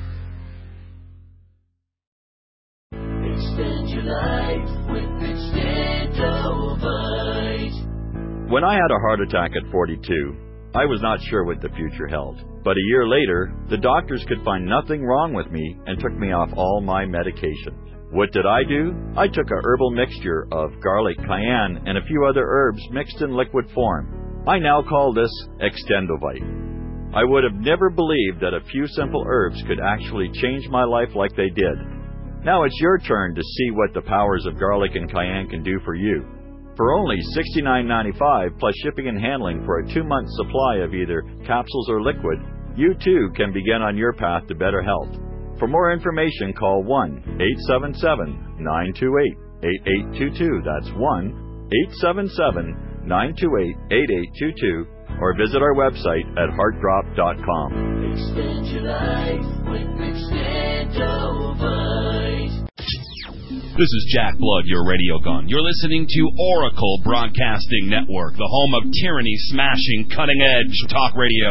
Extend your life with Extendovite. When I had a heart attack at forty-two, I was not sure what the future held. But a year later, the doctors could find nothing wrong with me and took me off all my medications. What did I do? I took a herbal mixture of garlic, cayenne, and a few other herbs mixed in liquid form. I now call this Extendovite. I would have never believed that a few simple herbs could actually change my life like they did. Now it's your turn to see what the powers of garlic and cayenne can do for you. For only sixty-nine ninety-five plus shipping and handling for a two-month supply of either capsules or liquid, you too can begin on your path to better health. For more information, call one eight seven seven, nine two eight, eight eight two two. That's one eight seven seven, nine two eight, eight eight two two, or visit our website at heart drop dot com. Extend your life with Extendovite. This is Jack Blood, your radio gun. You're listening to Oracle Broadcasting Network, the home of tyranny-smashing, cutting-edge talk radio.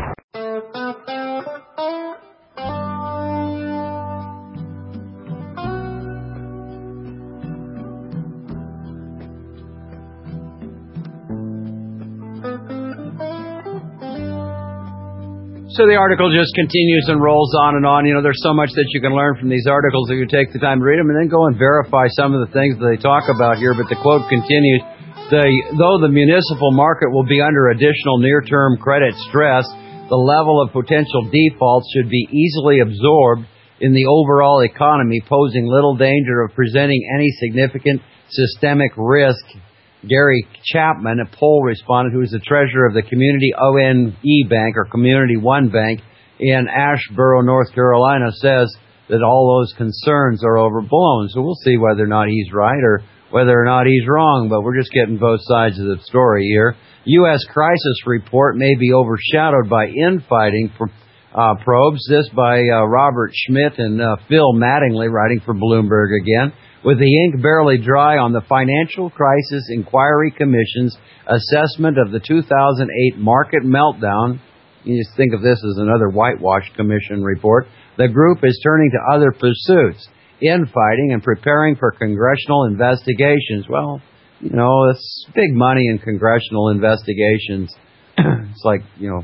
So the article just continues and rolls on and on. You know, there's so much that you can learn from these articles if you take the time to read them and then go and verify some of the things that they talk about here. But the quote continues, the, though the municipal market will be under additional near-term credit stress, the level of potential defaults should be easily absorbed in the overall economy, posing little danger of presenting any significant systemic risk. Gary Chapman, a poll respondent who is the treasurer of the Community O N E Bank, or Community One Bank, in Asheboro, North Carolina, says that all those concerns are overblown. So we'll see whether or not he's right or whether or not he's wrong, but we're just getting both sides of the story here. U S crisis report may be overshadowed by infighting for, uh, probes. This by uh, Robert Schmidt and uh, Phil Mattingly, writing for Bloomberg again. With the ink barely dry on the Financial Crisis Inquiry Commission's assessment of the two thousand eight market meltdown, you just think of this as another whitewash commission report, the group is turning to other pursuits, infighting and preparing for congressional investigations. Well, you know, it's big money in congressional investigations. It's like, you know,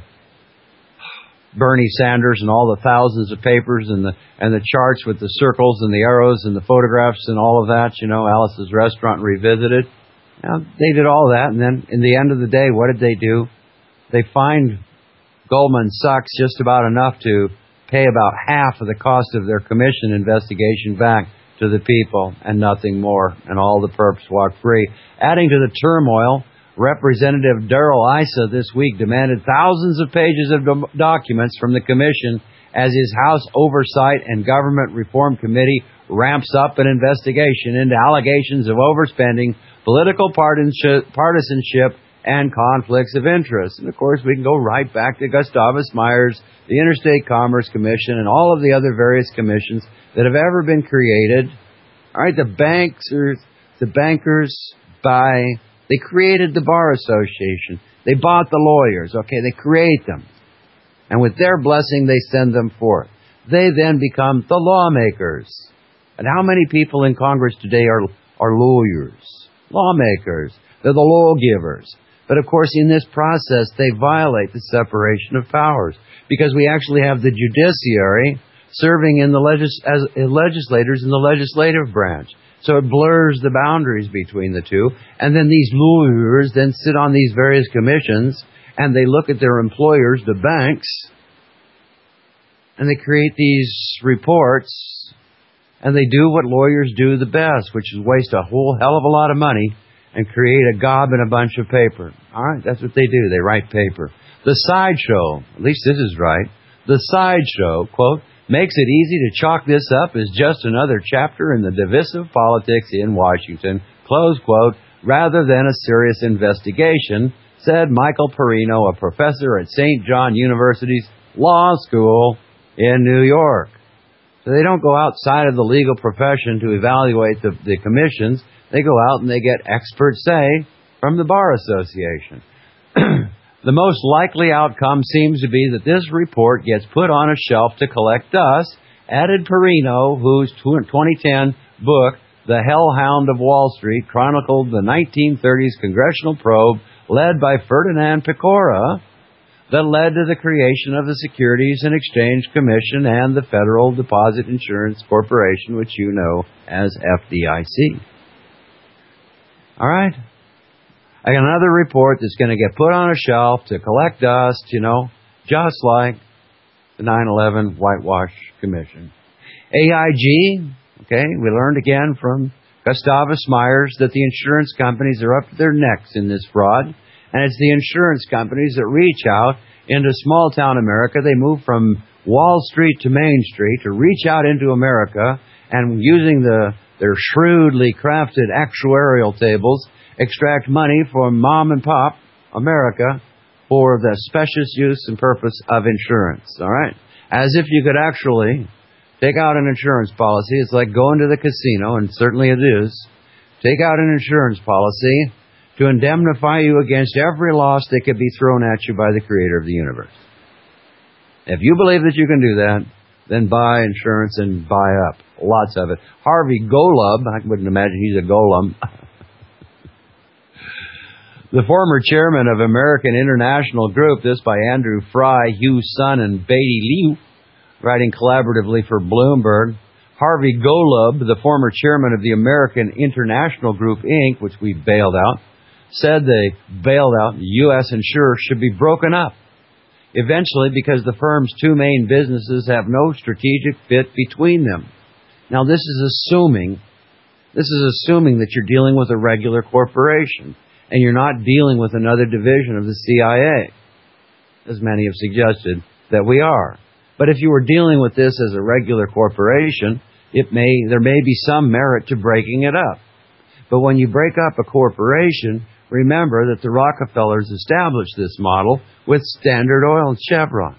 Bernie Sanders and all the thousands of papers and the and the charts with the circles and the arrows and the photographs and all of that, you know, Alice's Restaurant Revisited. Now, they did all that, and then in the end of the day, what did they do? They fined Goldman Sachs just about enough to pay about half of the cost of their commission investigation back to the people, and nothing more, and all the perps walk free. Adding to the turmoil, Representative Darrell Issa this week demanded thousands of pages of do- documents from the commission as his House Oversight and Government Reform Committee ramps up an investigation into allegations of overspending, political partisanship, and conflicts of interest. And, of course, we can go right back to Gustavus Myers, the Interstate Commerce Commission, and all of the other various commissions that have ever been created. All right, the banks or the bankers buy... They created the Bar Association. They bought the lawyers. Okay, they create them. And with their blessing, they send them forth. They then become the lawmakers. And how many people in Congress today are, are lawyers, lawmakers? They're the lawgivers. But of course, in this process, they violate the separation of powers because we actually have the judiciary serving in the legis- as uh, legislators in the legislative branch. So it blurs the boundaries between the two. And then these lawyers then sit on these various commissions and they look at their employers, the banks, and they create these reports and they do what lawyers do the best, which is waste a whole hell of a lot of money and create a gob and a bunch of paper. All right, that's what they do. They write paper. The sideshow, at least this is right, the sideshow, quote, makes it easy to chalk this up as just another chapter in the divisive politics in Washington, close quote, rather than a serious investigation, said Michael Perino, a professor at Saint John University's Law School in New York. So they don't go outside of the legal profession to evaluate the, the commissions. They go out and they get expert say from the Bar Association. The most likely outcome seems to be that this report gets put on a shelf to collect dust, added Perino, whose twenty ten book, The Hellhound of Wall Street, chronicled the nineteen thirties congressional probe led by Ferdinand Pecora that led to the creation of the Securities and Exchange Commission and the Federal Deposit Insurance Corporation, which you know as F D I C. All right? I got another report that's going to get put on a shelf to collect dust, you know, just like the nine eleven Whitewash Commission. A I G, okay, we learned again from Gustavus Myers that the insurance companies are up to their necks in this fraud, and it's the insurance companies that reach out into small-town America. They move from Wall Street to Main Street to reach out into America, and using the their shrewdly crafted actuarial tables, extract money from mom and pop America for the specious use and purpose of insurance. All right? As if you could actually take out an insurance policy. It's like going to the casino, and certainly it is. Take out an insurance policy to indemnify you against every loss that could be thrown at you by the creator of the universe. If you believe that you can do that, then buy insurance and buy up. Lots of it. Harvey Golub, I wouldn't imagine he's a golem. The former chairman of American International Group, this by Andrew Fry, Hugh Sun, and Beatty Liu, writing collaboratively for Bloomberg. Harvey Golub, the former chairman of the American International Group, Incorporated, which we bailed out, said the bailed out U S insurers should be broken up. Eventually, because the firm's two main businesses have no strategic fit between them. Now, this is assuming, this is assuming that you're dealing with a regular corporation and you're not dealing with another division of the C I A, as many have suggested that we are. But if you were dealing with this as a regular corporation, it may there may be some merit to breaking it up. But when you break up a corporation, remember that the Rockefellers established this model with Standard Oil and Chevron.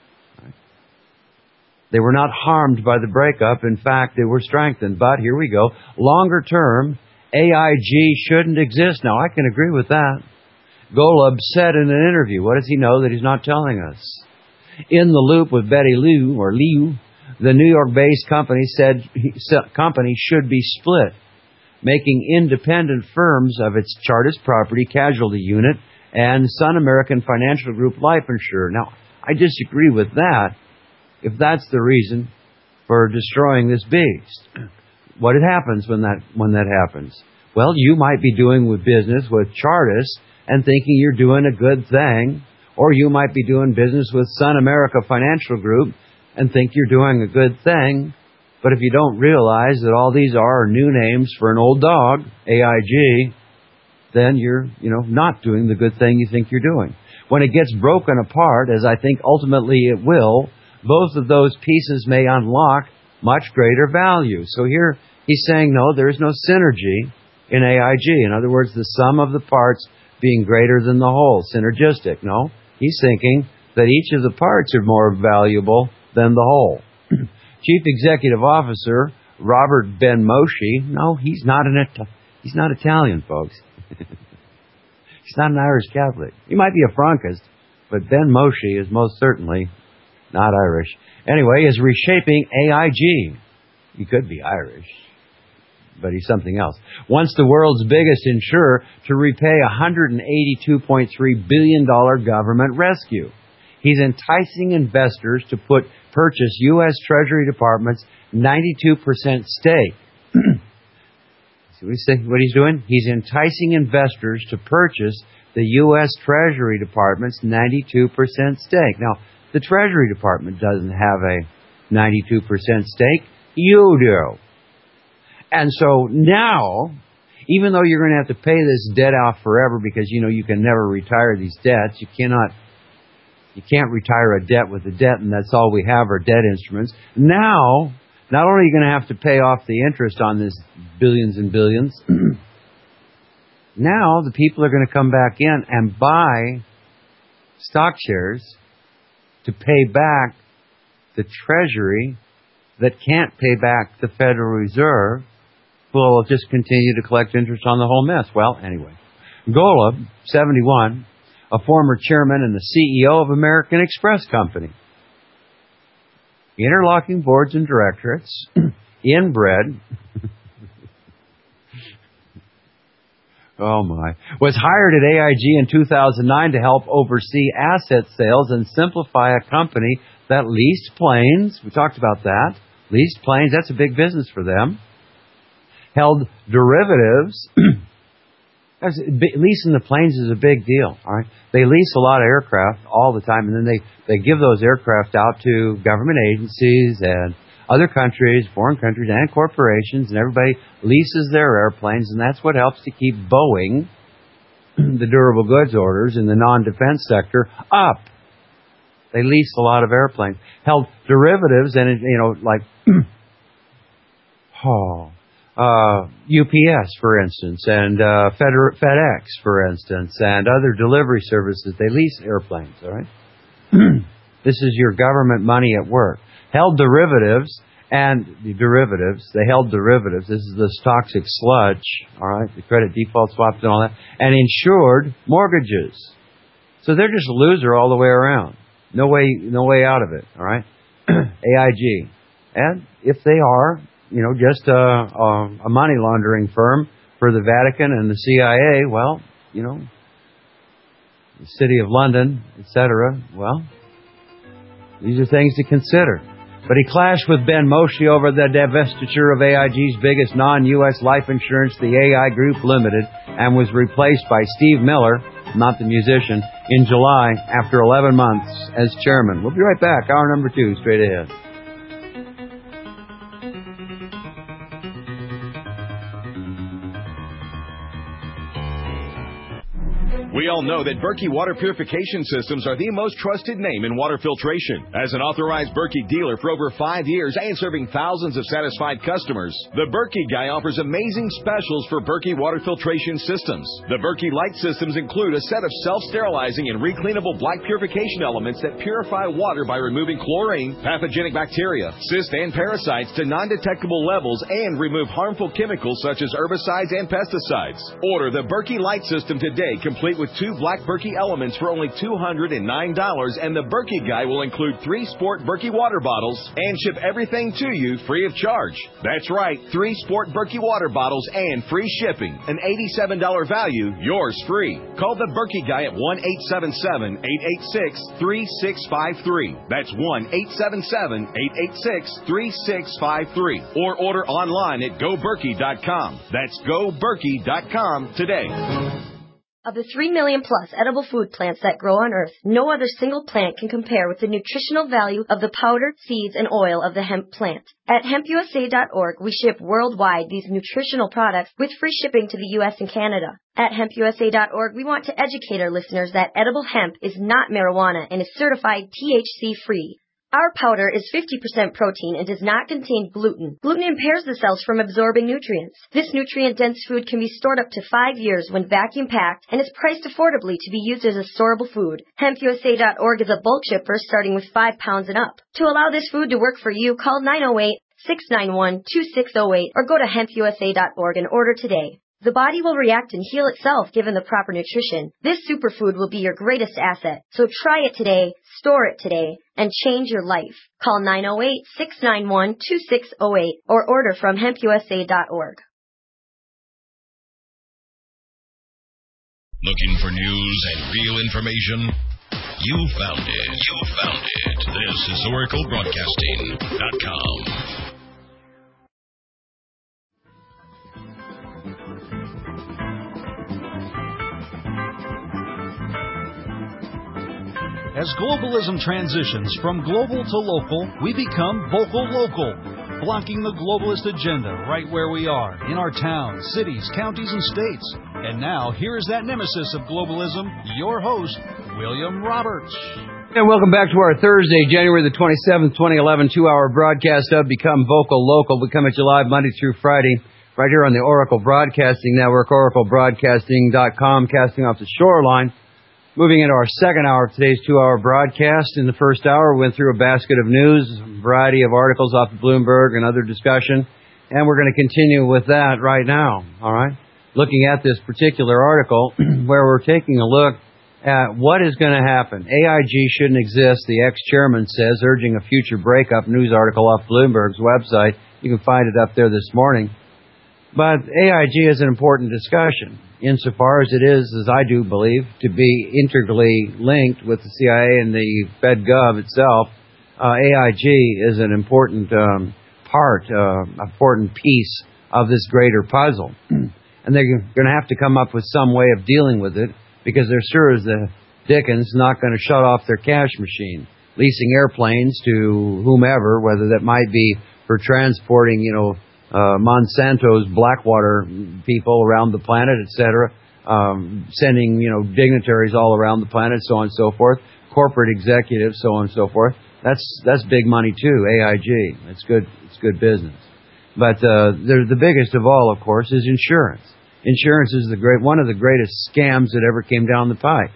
They were not harmed by the breakup. In fact, they were strengthened. But here we go. Longer term, A I G shouldn't exist. Now, I can agree with that. Golub said in an interview, what does he know that he's not telling us? In the loop with Betty Liu, or Liu, the New York-based company said company should be split, making independent firms of its Chartist Property Casualty Unit and Sun American Financial Group Life Insurer. Now, I disagree with that if that's the reason for destroying this beast. What happens when that when that happens? Well, you might be doing with business with Chartist and thinking you're doing a good thing, or you might be doing business with Sun America Financial Group and think you're doing a good thing. But if you don't realize that all these are new names for an old dog, A I G, then you're, you know, not doing the good thing you think you're doing. When it gets broken apart, as I think ultimately it will, both of those pieces may unlock much greater value. So here he's saying, no, there is no synergy in A I G. In other words, the sum of the parts being greater than the whole, synergistic. No, he's thinking that each of the parts are more valuable than the whole. Chief Executive Officer Robert Benmosche, no, he's not an Ita- he's not Italian, folks. He's not an Irish Catholic. He might be a Frankist, but Benmosche is most certainly not Irish. Anyway, is reshaping A I G. He could be Irish, but he's something else. Wants the world's biggest insurer to repay a one hundred eighty-two point three billion dollars government rescue. He's enticing investors to put purchase U S Treasury Department's ninety-two percent stake. See what he's, what he's doing? He's enticing investors to purchase the U S Treasury Department's ninety-two percent stake. Now, the Treasury Department doesn't have a ninety-two percent stake. You do. And so now, even though you're going to have to pay this debt off forever because, you know, you can never retire these debts, you cannot, you can't retire a debt with a debt, and that's all we have are debt instruments. Now, not only are you going to have to pay off the interest on this billions and billions, now the people are going to come back in and buy stock shares to pay back the Treasury that can't pay back the Federal Reserve, who will just continue to collect interest on the whole mess. Well, anyway, Golub, seventy-one, a former chairman and the C E O of American Express Company, interlocking boards and directorates, inbred, oh my, was hired at A I G in two thousand nine to help oversee asset sales and simplify a company that leased planes. We talked about that. Leased planes, that's a big business for them. Held derivatives. Leasing the planes is a big deal. All right, they lease a lot of aircraft all the time, and then they, they give those aircraft out to government agencies and other countries, foreign countries, and corporations, and everybody leases their airplanes, and that's what helps to keep Boeing, the durable goods orders in the non-defense sector, up. They lease a lot of airplanes. Held derivatives, and you know, like oh. Uh, U P S, for instance, and uh, Fed- FedEx, for instance, and other delivery services. They lease airplanes, all right? This is your government money at work. Held derivatives, and the derivatives, they held derivatives. This is this toxic sludge, all right? The credit default swaps and all that. And insured mortgages. So they're just a loser all the way around. No way, no way out of it, all right? A I G. And if they are, you know, just a, a, a money laundering firm for the Vatican and the C I A, well, you know, the City of London, et cetera, well, these are things to consider. But he clashed with Ben Moshe over the divestiture of A I G's biggest non-U S life insurance, the A I Group Limited, and was replaced by Steve Miller, not the musician, in July after eleven months as chairman. We'll be right back. Hour number two, straight ahead. We all know that Berkey Water Purification Systems are the most trusted name in water filtration. As an authorized Berkey dealer for over five years and serving thousands of satisfied customers, the Berkey Guy offers amazing specials for Berkey Water Filtration Systems. The Berkey Light Systems include a set of self-sterilizing and recleanable black purification elements that purify water by removing chlorine, pathogenic bacteria, cysts, and parasites to non-detectable levels and remove harmful chemicals such as herbicides and pesticides. Order the Berkey Light System today, complete with two black Berkey elements for only two hundred nine dollars, and the Berkey Guy will include three Sport Berkey water bottles and ship everything to you free of charge. That's right, three Sport Berkey water bottles and free shipping. An eighty-seven dollars value, yours free. Call the Berkey Guy at one eight seven seven, eight eight six, three six five three. That's one eight seven seven, eight eight six, three six five three. Or order online at go berkey dot com. That's go berkey dot com today. Of the three million plus edible food plants that grow on Earth, no other single plant can compare with the nutritional value of the powdered seeds and oil of the hemp plant. At hemp U S A dot org, we ship worldwide these nutritional products with free shipping to the U S and Canada. At hemp U S A dot org, we want to educate our listeners that edible hemp is not marijuana and is certified T H C-free. Our powder is fifty percent protein and does not contain gluten. Gluten impairs the cells from absorbing nutrients. This nutrient-dense food can be stored up to five years when vacuum-packed and is priced affordably to be used as a storable food. hemp U S A dot org is a bulk shipper starting with five pounds and up. To allow this food to work for you, call nine oh eight, six nine one, two six oh eight or go to hemp U S A dot org and order today. The body will react and heal itself given the proper nutrition. This superfood will be your greatest asset. So try it today, store it today, and change your life. Call nine oh eight, six nine one, two six oh eight or order from hemp u s a dot org. Looking for news and real information? You found it. You found it. This is Oracle Broadcasting dot com. As globalism transitions from global to local, we become vocal local, blocking the globalist agenda right where we are, in our towns, cities, counties, and states. And now, here is that nemesis of globalism, your host, William Roberts. And welcome back to our Thursday, January the twenty-seventh, twenty eleven, two-hour broadcast of Become Vocal Local. We come at you live Monday through Friday, right here on the Oracle Broadcasting Network, Oracle Broadcasting dot com, casting off the shoreline. Moving into our second hour of today's two-hour broadcast. In the first hour, we went through a basket of news, a variety of articles off of Bloomberg and other discussion, and we're going to continue with that right now, all right? Looking at this particular article where we're taking a look at what is going to happen. A I G shouldn't exist, the ex-chairman says, urging a future breakup, news article off Bloomberg's website. You can find it up there this morning. But A I G is an important discussion, insofar as it is, as I do believe, to be integrally linked with the C I A and the FedGov itself. Uh, A I G is an important um, part, uh, important piece of this greater puzzle. And they're going to have to come up with some way of dealing with it, because they're sure as the dickens not going to shut off their cash machine, leasing airplanes to whomever, whether that might be for transporting, you know, Uh, Monsanto's Blackwater people around the planet, et cetera, um, sending, you know, dignitaries all around the planet, so on and so forth, corporate executives, so on and so forth. That's that's big money too, A I G. It's good. It's good business. But uh, the, the biggest of all, of course, is insurance. Insurance is the great one of the greatest scams that ever came down the pike.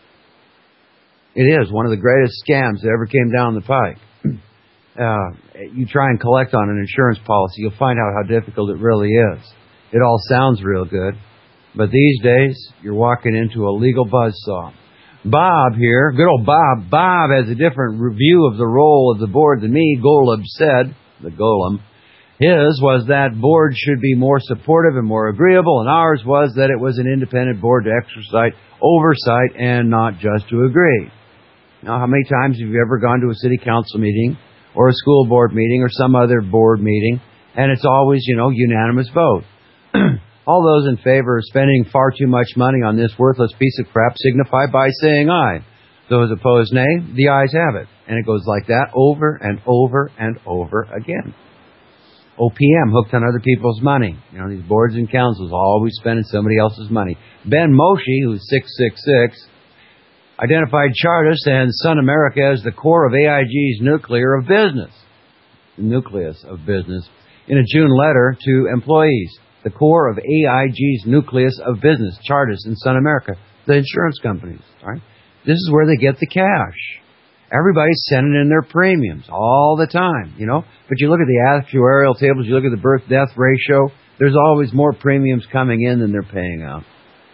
It is one of the greatest scams that ever came down the pike. Uh, you try and collect on an insurance policy, you'll find out how difficult it really is. It all sounds real good, but these days, you're walking into a legal buzzsaw. Bob here, good old Bob, Bob has a different review of the role of the board than me, Golub said, the Golem. His was that board should be more supportive and more agreeable, and ours was that it was an independent board to exercise oversight and not just to agree. Now, how many times have you ever gone to a city council meeting or a school board meeting or some other board meeting, and it's always, you know, unanimous vote? All those in favor of spending far too much money on this worthless piece of crap signify by saying aye. Those opposed nay. The ayes have it. And it goes like that over and over and over again. O P M, hooked on other people's money. You know, these boards and councils always spending somebody else's money. Ben Moshe, who's six six six, identified Chartist and Sun America as the core of A I G's nuclear of business, the nucleus of business, in a June letter to employees. The core of A I G's nucleus of business, Chartist and Sun America, the insurance companies. Right? This is where they get the cash. Everybody's sending in their premiums all the time, you know. But you look at the actuarial tables, you look at the birth-death ratio, there's always more premiums coming in than they're paying out.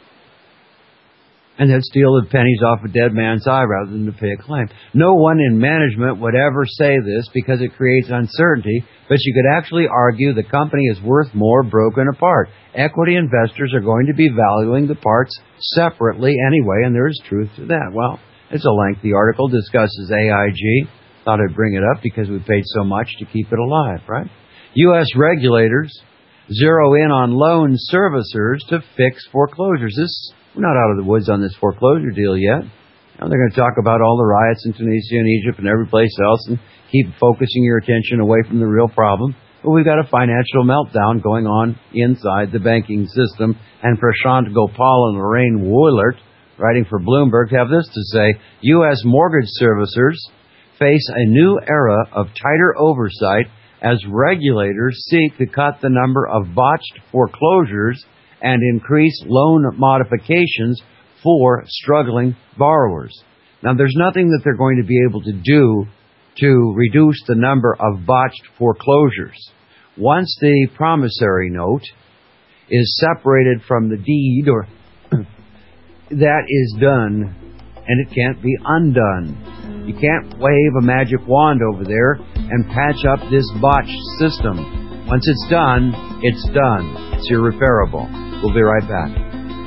And they'd steal the pennies off a dead man's eye rather than to pay a claim. No one in management would ever say this because it creates uncertainty, but you could actually argue the company is worth more broken apart. Equity investors are going to be valuing the parts separately anyway, and there is truth to that. Well, it's a lengthy article, discusses A I G. Thought I'd bring it up because we paid so much to keep it alive, right? U S regulators zero in on loan servicers to fix foreclosures. This We're not out of the woods on this foreclosure deal yet. You know, they're going to talk about all the riots in Tunisia and Egypt and every place else and keep focusing your attention away from the real problem. But we've got a financial meltdown going on inside the banking system. And Prashant Gopal and Lorraine Woolert, writing for Bloomberg, have this to say: U S mortgage servicers face a new era of tighter oversight as regulators seek to cut the number of botched foreclosures and increase loan modifications for struggling borrowers. Now, there's nothing that they're going to be able to do to reduce the number of botched foreclosures. Once the promissory note is separated from the deed, or that is done, and it can't be undone. You can't wave a magic wand over there and patch up this botched system. Once it's done, it's done. It's irreparable. We'll be right back.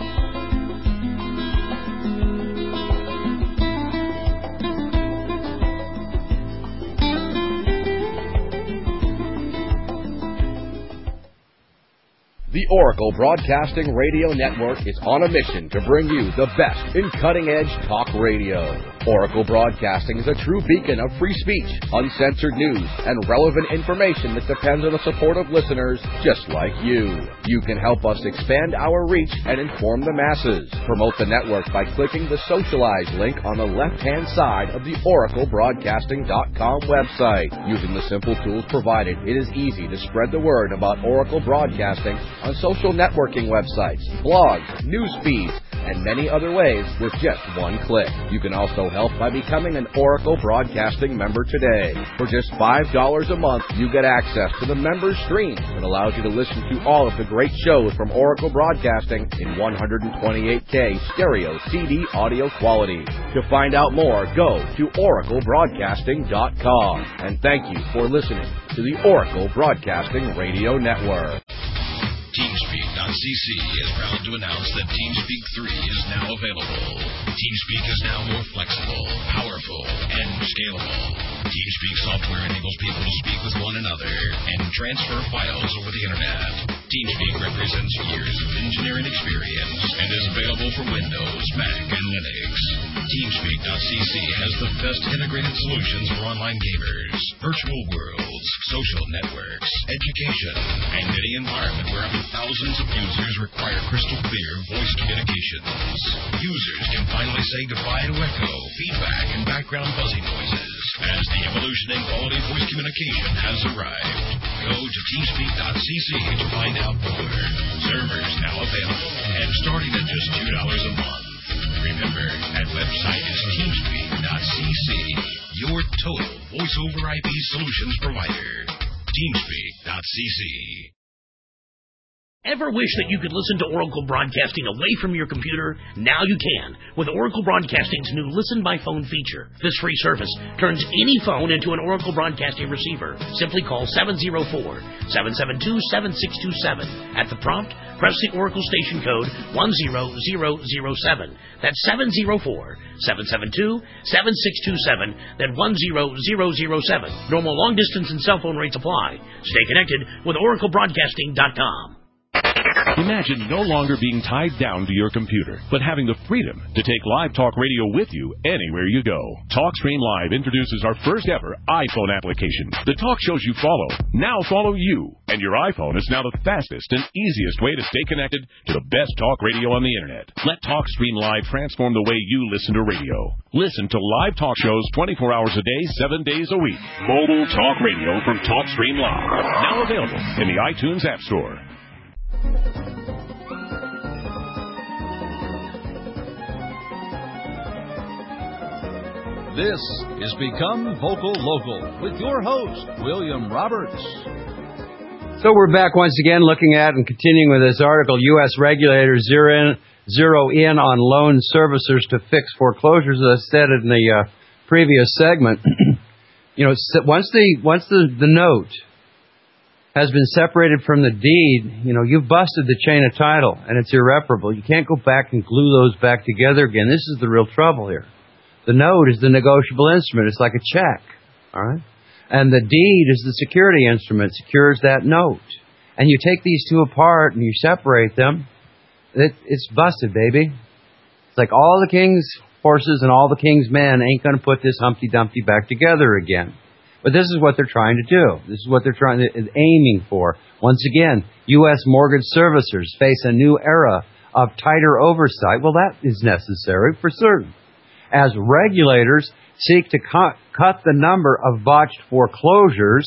The Oracle Broadcasting Radio Network is on a mission to bring you the best in cutting-edge talk radio. Oracle Broadcasting is a true beacon of free speech, uncensored news, and relevant information that depends on the support of listeners just like you. You can help us expand our reach and inform the masses. Promote the network by clicking the Socialize link on the left-hand side of the oracle broadcasting dot com website. Using the simple tools provided, it is easy to spread the word about Oracle Broadcasting on social networking websites, blogs, news feeds, and many other ways with just one click. You can also help by becoming an Oracle Broadcasting member today. For just five dollars a month, you get access to the member stream that allows you to listen to all of the great shows from Oracle Broadcasting in one twenty-eight K stereo C D audio quality. To find out more, go to oracle broadcasting dot com. And thank you for listening to the Oracle Broadcasting Radio Network. TeamSpeak dot c c is proud to announce that TeamSpeak three is now available. TeamSpeak is now more flexible, powerful, and scalable. TeamSpeak software enables people to speak with one another and transfer files over the Internet. TeamSpeak represents years of engineering experience and is available for Windows, Mac, and Linux. TeamSpeak dot c c has the best integrated solutions for online gamers, virtual worlds, social networks, education, and any environment where up to thousands of users require crystal clear voice communications. Users can finally say goodbye to echo, feedback, and background buzzing noises as the evolution in quality voice communication has arrived. Go to TeamSpeak dot c c to find out more. Servers now available and starting at just two dollars a month. Remember, that website is TeamSpeak dot c c, your total voice over I P solutions provider. TeamSpeak dot c c. Ever wish that you could listen to Oracle Broadcasting away from your computer? Now you can, with Oracle Broadcasting's new Listen by Phone feature. This free service turns any phone into an Oracle Broadcasting receiver. Simply call seven oh four, seven seven two, seven six two seven. At the prompt, press the Oracle station code one zero zero zero seven. That's seven oh four, seven seven two, seven six two seven, then one zero zero zero seven. Normal long distance and cell phone rates apply. Stay connected with oracle broadcasting dot com. Imagine no longer being tied down to your computer, but having the freedom to take live talk radio with you anywhere you go. TalkStream Live introduces our first ever iPhone application. The talk shows you follow now follow you, and your iPhone is now the fastest and easiest way to stay connected to the best talk radio on the Internet. Let TalkStream Live transform the way you listen to radio. Listen to live talk shows twenty-four hours a day, seven days a week. Mobile talk radio from TalkStream Live. Now available in the iTunes App Store. This is Become Vocal Local with your host, William Roberts. So we're back once again looking at and continuing with this article, U S regulators zero in, zero in on loan servicers to fix foreclosures, as I said in the uh, previous segment. You know, once the once the, the note has been separated from the deed, you know, you've busted the chain of title, and it's irreparable. You can't go back and glue those back together again. This is the real trouble here. The note is the negotiable instrument. It's like a check, all right? And the deed is the security instrument, secures that note. And you take these two apart and you separate them, it, it's busted, baby. It's like all the king's horses and all the king's men ain't going to put this Humpty Dumpty back together again. But this is what they're trying to do. This is what they're trying to, aiming for. Once again, U S mortgage servicers face a new era of tighter oversight. Well, that is necessary for certain. As regulators seek to cut, cut the number of botched foreclosures,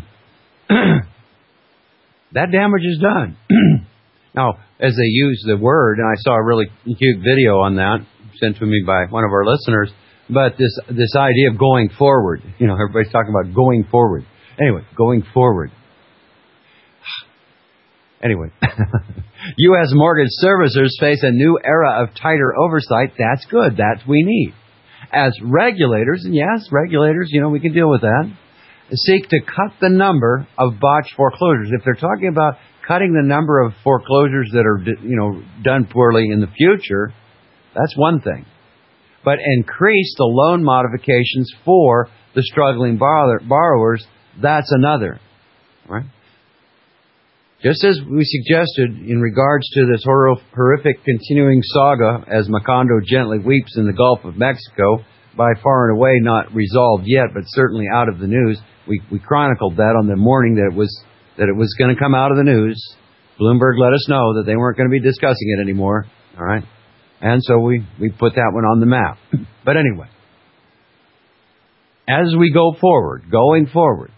that damage is done. Now, as they use the word, and I saw a really cute video on that sent to me by one of our listeners, but this this idea of going forward, you know, everybody's talking about going forward. Anyway, going forward. Anyway, U S mortgage servicers face a new era of tighter oversight. That's good. That's we need. As regulators, and yes, regulators, you know, we can deal with that, seek to cut the number of botched foreclosures. If they're talking about cutting the number of foreclosures that are, you know, done poorly in the future, that's one thing. But increase the loan modifications for the struggling borrower, borrowers, that's another. Right? Just as we suggested in regards to this hor- horrific continuing saga as Macondo gently weeps in the Gulf of Mexico, by far and away not resolved yet, but certainly out of the news. We, we chronicled that on the morning that it was that it was going to come out of the news. Bloomberg let us know that they weren't going to be discussing it anymore. All right, and so we, we put that one on the map. But anyway, as we go forward, going forward,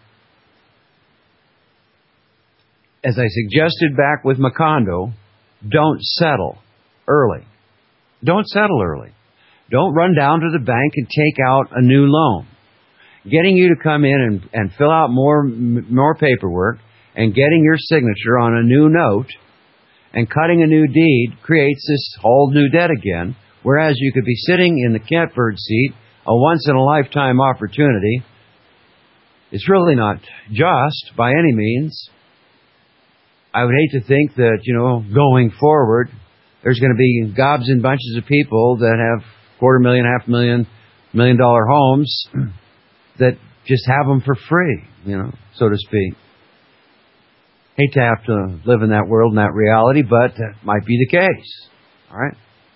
as I suggested back with Macondo, don't settle early. Don't settle early. Don't run down to the bank and take out a new loan. Getting you to come in and, and fill out more more paperwork and getting your signature on a new note and cutting a new deed creates this whole new debt again, whereas you could be sitting in the catbird seat, a once-in-a-lifetime opportunity. It's really not just by any means. I would hate to think that, you know, going forward, there's going to be gobs and bunches of people that have quarter million, half million, million dollar homes that just have them for free, you know, so to speak. Hate to have to live in that world and that reality, but that might be the case. All right.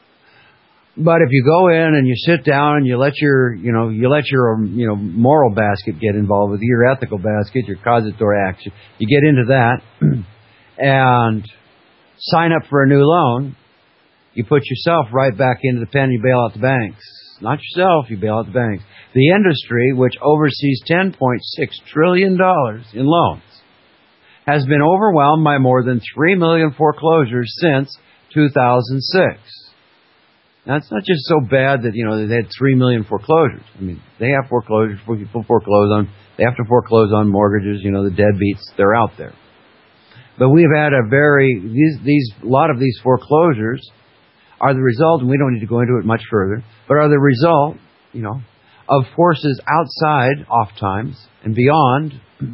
But if you go in and you sit down and you let your, you know, you let your, you know, moral basket get involved with your ethical basket, your causatory action, you get into that and sign up for a new loan, you put yourself right back into the pen, you bail out the banks. Not yourself, you bail out the banks. The industry, which oversees ten point six trillion dollars in loans, has been overwhelmed by more than three million foreclosures since two thousand six. Now, it's not just so bad that, you know, they had three million foreclosures. I mean, they have foreclosures, people foreclose on, they have to foreclose on mortgages, you know, the deadbeats, they're out there. But we've had a very, these, these, a lot of these foreclosures are the result, and we don't need to go into it much further, but are the result, you know, of forces outside, oftentimes, and beyond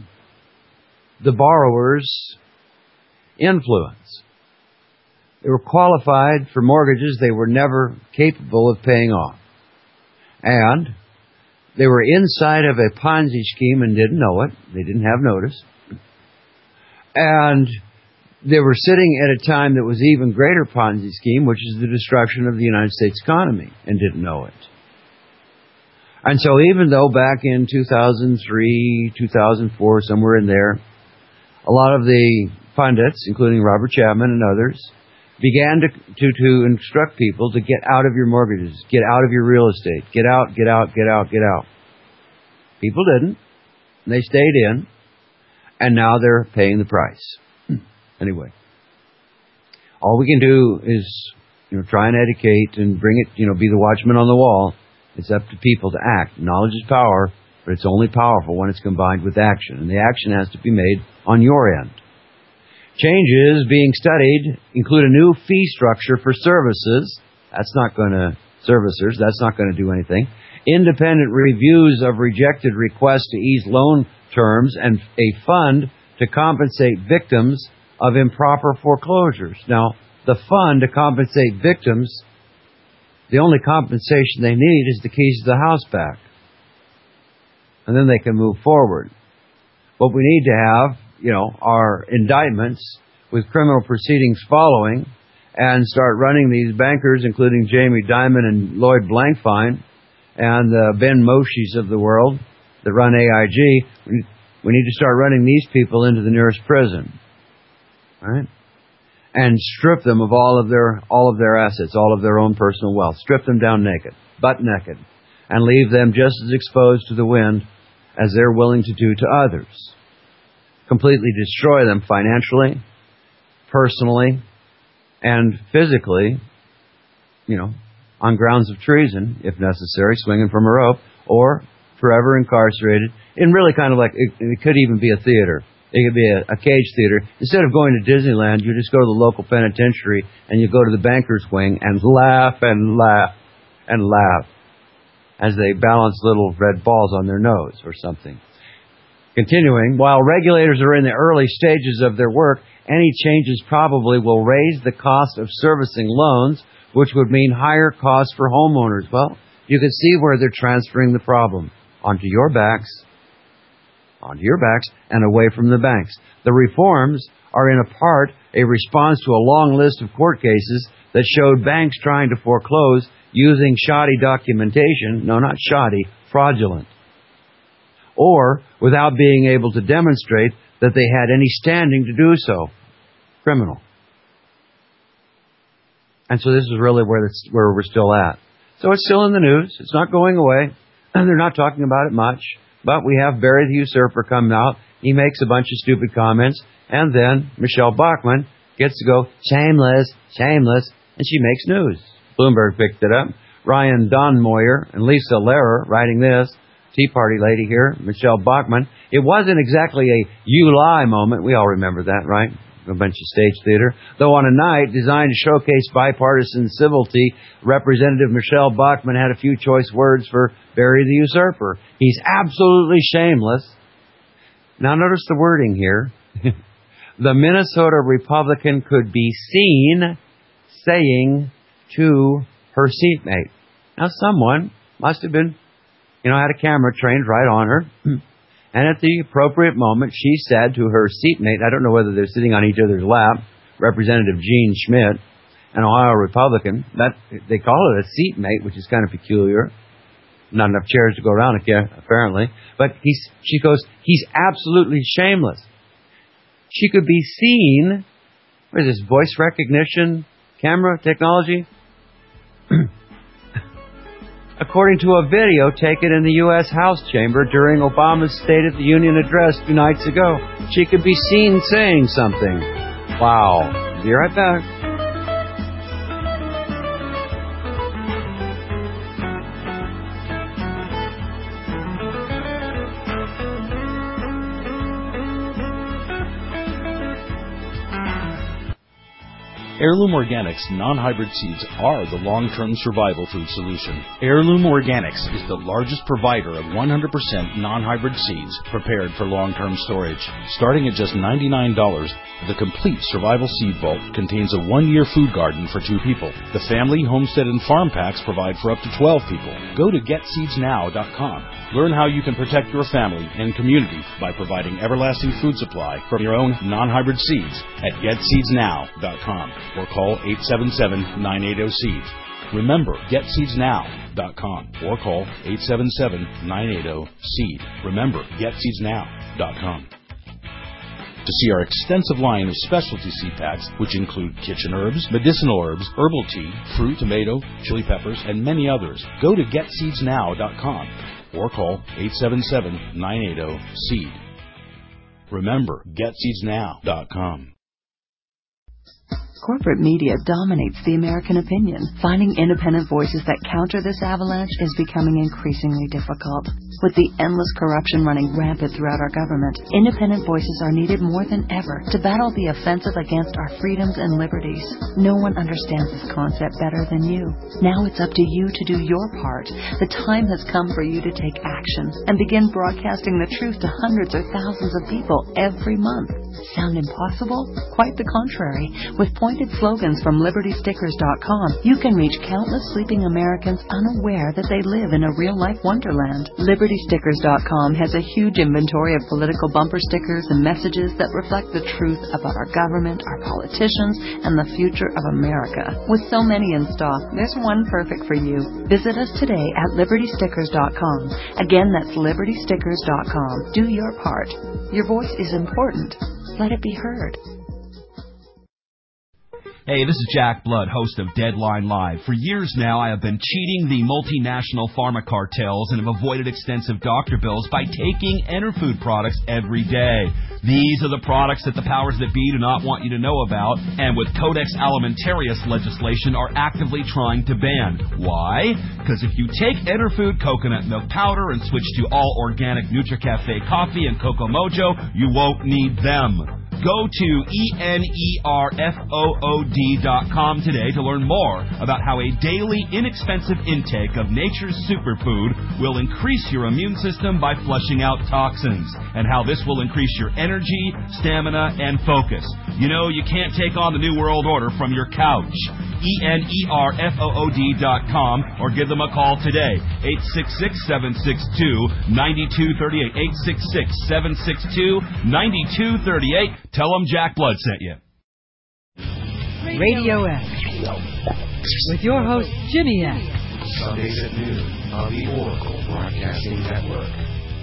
the borrower's influence. They were qualified for mortgages they were never capable of paying off. And they were inside of a Ponzi scheme and didn't know it. They didn't have notice. And they were sitting at a time that was even greater Ponzi scheme, which is the destruction of the United States economy, and didn't know it. And so even though back in two thousand three, two thousand four, somewhere in there, a lot of the pundits, including Robert Chapman and others, began to, to, to instruct people to get out of your mortgages, get out of your real estate, get out, get out, get out, get out. People didn't. They stayed in, and now they're paying the price. Anyway, all we can do is, you know, try and educate and bring it, you know, be the watchman on the wall. It's up to people to act. Knowledge is power, but it's only powerful when it's combined with action, and the action has to be made on your end. Changes being studied include a new fee structure for services. That's not going to, servicers, that's not going to do anything. Independent reviews of rejected requests to ease loan terms and a fund to compensate victims of improper foreclosures. Now, the fund to compensate victims, the only compensation they need is the keys to the house back. And then they can move forward. What we need to have, you know, are indictments with criminal proceedings following, and start running these bankers, including Jamie Dimon and Lloyd Blankfein and the Ben Moshe's of the world that run A I G. We need to start running these people into the nearest prison. Right? And strip them of all of their all of their assets, all of their own personal wealth. Strip them down naked, butt naked, and leave them just as exposed to the wind as they're willing to do to others. Completely destroy them financially, personally, and physically, you know, on grounds of treason, if necessary, swinging from a rope, or forever incarcerated in really kind of like, it, it could even be a theater. It could be a, a cage theater. Instead of going to Disneyland, you just go to the local penitentiary and you go to the banker's wing and laugh and laugh and laugh as they balance little red balls on their nose or something. Continuing, while regulators are in the early stages of their work, any changes probably will raise the cost of servicing loans, which would mean higher costs for homeowners. Well, you can see where they're transferring the problem onto your backs, onto your backs, and away from the banks. The reforms are in a part a response to a long list of court cases that showed banks trying to foreclose using shoddy documentation, no, not shoddy, fraudulent, or without being able to demonstrate that they had any standing to do so. Criminal. And so this is really where, it's, where we're still at. So it's still in the news. It's not going away. And they're not talking about it much. But we have Barry the Usurper come out. He makes a bunch of stupid comments. And then Michelle Bachmann gets to go, shameless, shameless. And she makes news. Bloomberg picked it up. Ryan Donmoyer and Lisa Lehrer writing this. Tea Party lady here, Michelle Bachmann. It wasn't exactly a you lie moment. We all remember that, right? A bunch of stage theater. Though on a night designed to showcase bipartisan civility, Representative Michelle Bachmann had a few choice words for Barry the Usurper. He's absolutely shameless. Now notice the wording here. The Minnesota Republican could be seen saying to her seatmate. Now someone must have been, you know, had a camera trained right on her. And at the appropriate moment, she said to her seatmate, I don't know whether they're sitting on each other's lap, Representative Gene Schmidt, an Ohio Republican. That they call it a seatmate, which is kind of peculiar. Not enough chairs to go around, apparently. But he's, she goes, he's absolutely shameless. She could be seen, what is this, voice recognition, camera technology? According to a video taken in the U S House chamber during Obama's State of the Union address two nights ago. She could be seen saying something. Wow. Be right back. Heirloom Organics non-hybrid seeds are the long-term survival food solution. Heirloom Organics is the largest provider of one hundred percent non-hybrid seeds prepared for long-term storage. Starting at just ninety-nine dollars, the complete survival seed vault contains a one-year food garden for two people. The family, homestead, and farm packs provide for up to twelve people. Go to get seeds now dot com. Learn how you can protect your family and community by providing everlasting food supply from your own non-hybrid seeds at get seeds now dot com or call eight seven seven, nine eight zero, seed. Remember, get seeds now dot com or call eight seven seven, nine eight zero, seed. Remember, get seeds now dot com. To see our extensive line of specialty seed packs, which include kitchen herbs, medicinal herbs, herbal tea, fruit, tomato, chili peppers, and many others, go to get seeds now dot com or call eight seven seven, nine eight zero, seed. Remember, get seeds now dot com. Corporate media dominates the American opinion. Finding independent voices that counter this avalanche is becoming increasingly difficult. With the endless corruption running rampant throughout our government, independent voices are needed more than ever to battle the offensive against our freedoms and liberties. No one understands this concept better than you. Now it's up to you to do your part. The time has come for you to take action and begin broadcasting the truth to hundreds or thousands of people every month. Sound impossible? Quite the contrary. With pointed slogans from Liberty Stickers dot com, you can reach countless sleeping Americans unaware that they live in a real-life wonderland. Liberty Stickers dot com has a huge inventory of political bumper stickers and messages that reflect the truth about our government, our politicians, and the future of America. With so many in stock, there's one perfect for you. Visit us today at Liberty Stickers dot com. Again, that's Liberty Stickers dot com. Do your part. Your voice is important. Let it be heard. Hey, this is Jack Blood, host of Deadline Live. For years now, I have been cheating the multinational pharma cartels and have avoided extensive doctor bills by taking Enerfood products every day. These are the products that the powers that be do not want you to know about, and with Codex Alimentarius legislation are actively trying to ban. Why? Because if you take Enerfood coconut milk powder and switch to all organic NutriCafe coffee and Cocoa Mojo, you won't need them. Go to E N E R F O O D dot com today to learn more about how a daily, inexpensive intake of nature's superfood will increase your immune system by flushing out toxins, and how this will increase your energy, stamina, and focus. You know, you can't take on the New World Order from your couch. E N E R F O O D dot com or give them a call today. eight six six, seven six two, nine two three eight. eight six six, seven six two, nine two three eight. Tell them Jack Blood sent you. Radio X. With your host, Jimmy X. Sundays at noon on the Oracle Broadcasting Network.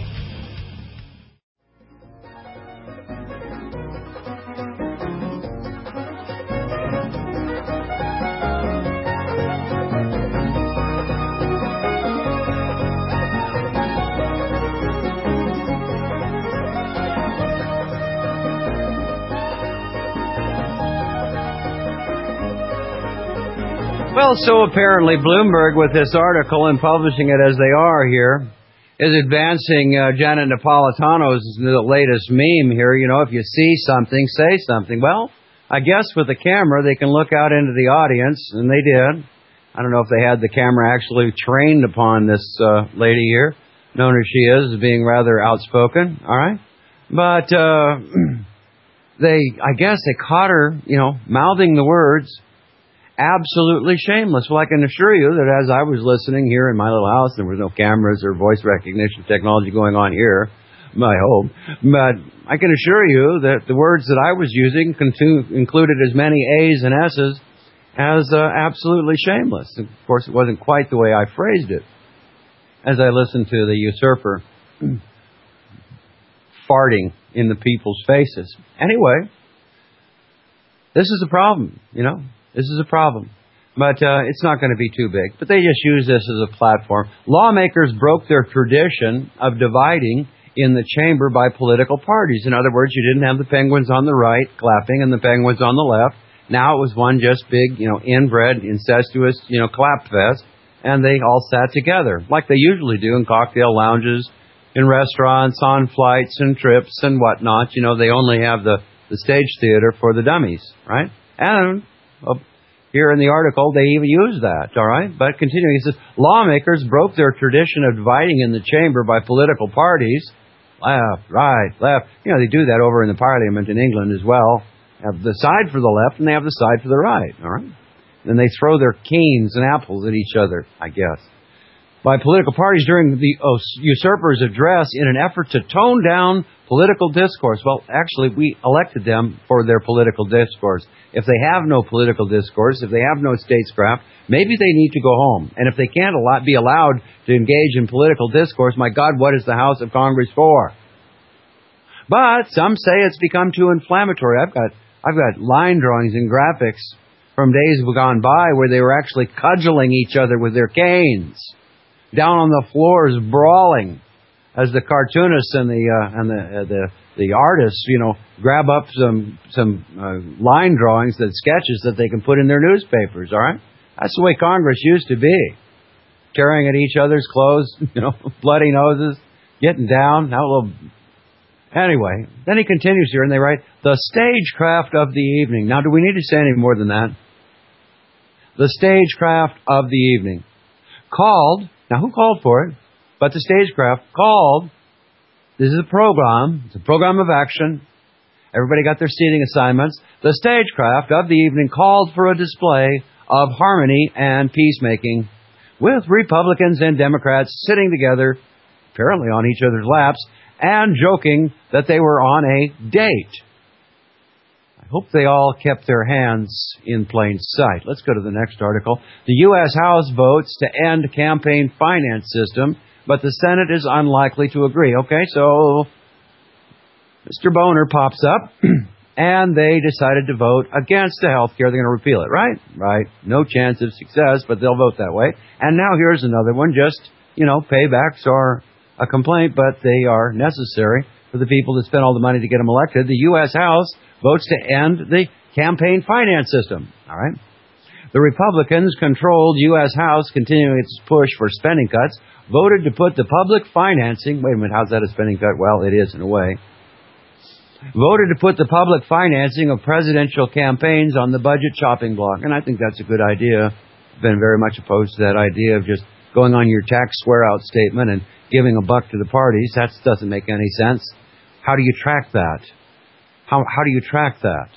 Well, so apparently Bloomberg, with this article and publishing it as they are here, is advancing uh, Janet Napolitano's latest meme here. You know, if you see something, say something. Well, I guess with the camera, they can look out into the audience, and they did. I don't know if they had the camera actually trained upon this uh, lady here, known as she is, as being rather outspoken, all right? But uh, they, I guess they caught her, you know, mouthing the words, absolutely shameless. Well, I can assure you that as I was listening here in my little house, there was no cameras or voice recognition technology going on here, I hope. But I can assure you that the words that I was using contu- included as many A's and S's as uh, absolutely shameless. Of course, it wasn't quite the way I phrased it as I listened to the usurper farting in the people's faces. Anyway, this is the problem, you know. This is a problem. But uh, it's not going to be too big. But they just use this as a platform. Lawmakers broke their tradition of dividing in the chamber by political parties. In other words, you didn't have the penguins on the right clapping and the penguins on the left. Now it was one just big, you know, inbred, incestuous, you know, clap fest. And they all sat together, like they usually do in cocktail lounges, in restaurants, on flights and trips and whatnot. You know, they only have the, the stage theater for the dummies, right? And Uh, here in the article, they even use that, all right? But continuing, he says, lawmakers broke their tradition of dividing in the chamber by political parties. Left, right, left. You know, they do that over in the Parliament in England as well. Have the side for the left and they have the side for the right, all right? Then they throw their canes and apples at each other, I guess. By political parties during the oh, usurper's address in an effort to tone down political discourse. Well, actually, we elected them for their political discourse. If they have no political discourse, if they have no statescraft, maybe they need to go home. And if they can't be allowed to engage in political discourse, my God, what is the House of Congress for? But some say it's become too inflammatory. I've got I've got line drawings and graphics from days gone by where they were actually cudgeling each other with their canes, down on the floors brawling, as the cartoonists and the uh, and the, uh, the the artists, you know, grab up some some uh, line drawings, that sketches that they can put in their newspapers. All right, that's the way Congress used to be, tearing at each other's clothes, you know, bloody noses, getting down. Now a little. Anyway, then he continues here, and they write the stagecraft of the evening. Now, do we need to say any more than that? The stagecraft of the evening, called. Now, who called for it? But the stagecraft called, this is a program, it's a program of action. Everybody got their seating assignments. The stagecraft of the evening called for a display of harmony and peacemaking, with Republicans and Democrats sitting together, apparently on each other's laps, and joking that they were on a date. I hope they all kept their hands in plain sight. Let's go to the next article. The U S House votes to end campaign finance system, but the Senate is unlikely to agree. Okay, so Mister Boner pops up and they decided to vote against the health care. They're going to repeal it, right? Right. No chance of success, but they'll vote that way. And now here's another one. Just, you know, paybacks are a complaint, but they are necessary for the people that spend all the money to get them elected. The U S House votes to end the campaign finance system. All right. The Republicans-controlled U S House, continuing its push for spending cuts, voted to put the public financing... Wait a minute, how's that a spending cut? Well, it is in a way. Voted to put the public financing of presidential campaigns on the budget chopping block. And I think that's a good idea. I've been very much opposed to that idea of just going on your tax swear-out statement and giving a buck to the parties. That doesn't make any sense. How do you track that? How, how do you track that?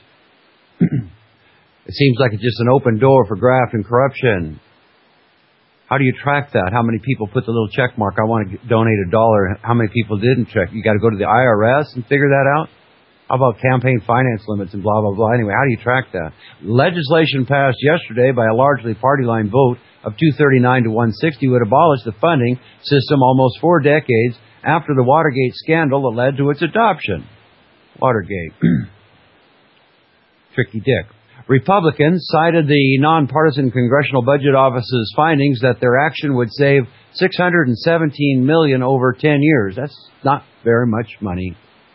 It seems like it's just an open door for graft and corruption. How do you track that? How many people put the little check mark, I want to donate a dollar? How many people didn't check? You got to go to the I R S and figure that out? How about campaign finance limits and blah, blah, blah? Anyway, how do you track that? Legislation passed yesterday by a largely party line vote of two thirty-nine to one sixty would abolish the funding system almost four decades after the Watergate scandal that led to its adoption. Watergate. Tricky Dick. Republicans cited the nonpartisan Congressional Budget Office's findings that their action would save six hundred seventeen million dollars over ten years. That's not very much money.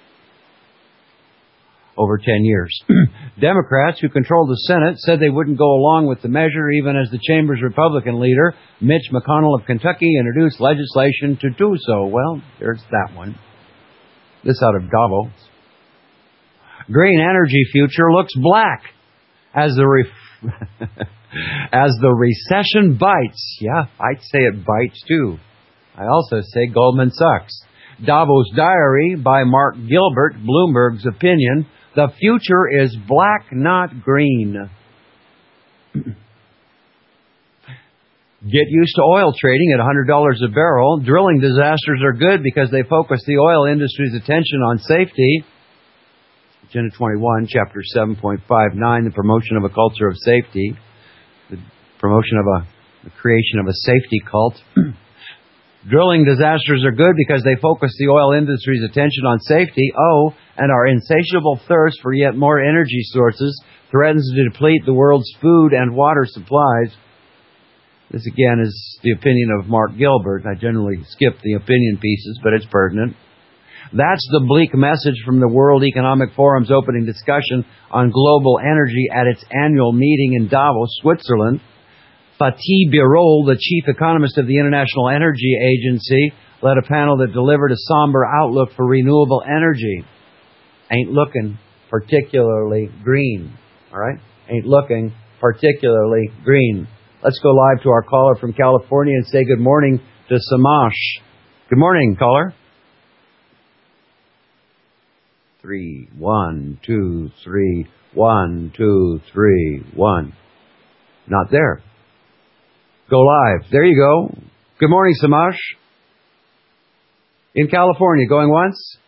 Over ten years. Democrats who controlled the Senate said they wouldn't go along with the measure even as the chamber's Republican leader, Mitch McConnell of Kentucky, introduced legislation to do so. Well, there's that one. This out of Davos. Green energy future looks black as the re- as the recession bites. Yeah, I'd say it bites too. I also say Goldman sucks. Davos Diary by Mark Gilbert, Bloomberg's opinion. The future is black, not green. Get used to oil trading at one hundred dollars a barrel. Drilling disasters are good because they focus the oil industry's attention on safety. Agenda twenty-one, Chapter seven point five nine, the promotion of a culture of safety. The promotion of a, the creation of a safety cult. Drilling disasters are good because they focus the oil industry's attention on safety. Oh, and our insatiable thirst for yet more energy sources threatens to deplete the world's food and water supplies. This again is the opinion of Mark Gilbert. I generally skip the opinion pieces, but it's pertinent. That's the bleak message from the World Economic Forum's opening discussion on global energy at its annual meeting in Davos, Switzerland. Fatih Birol, the chief economist of the International Energy Agency, led a panel that delivered a somber outlook for renewable energy. Ain't looking particularly green. All right? Ain't looking particularly green. Let's go live to our caller from California and say good morning to Samash. Good morning, caller. Three, one, two, three, one, two, three, one. Not there. Go live. There you go. Good morning, Samash. In California. Going once?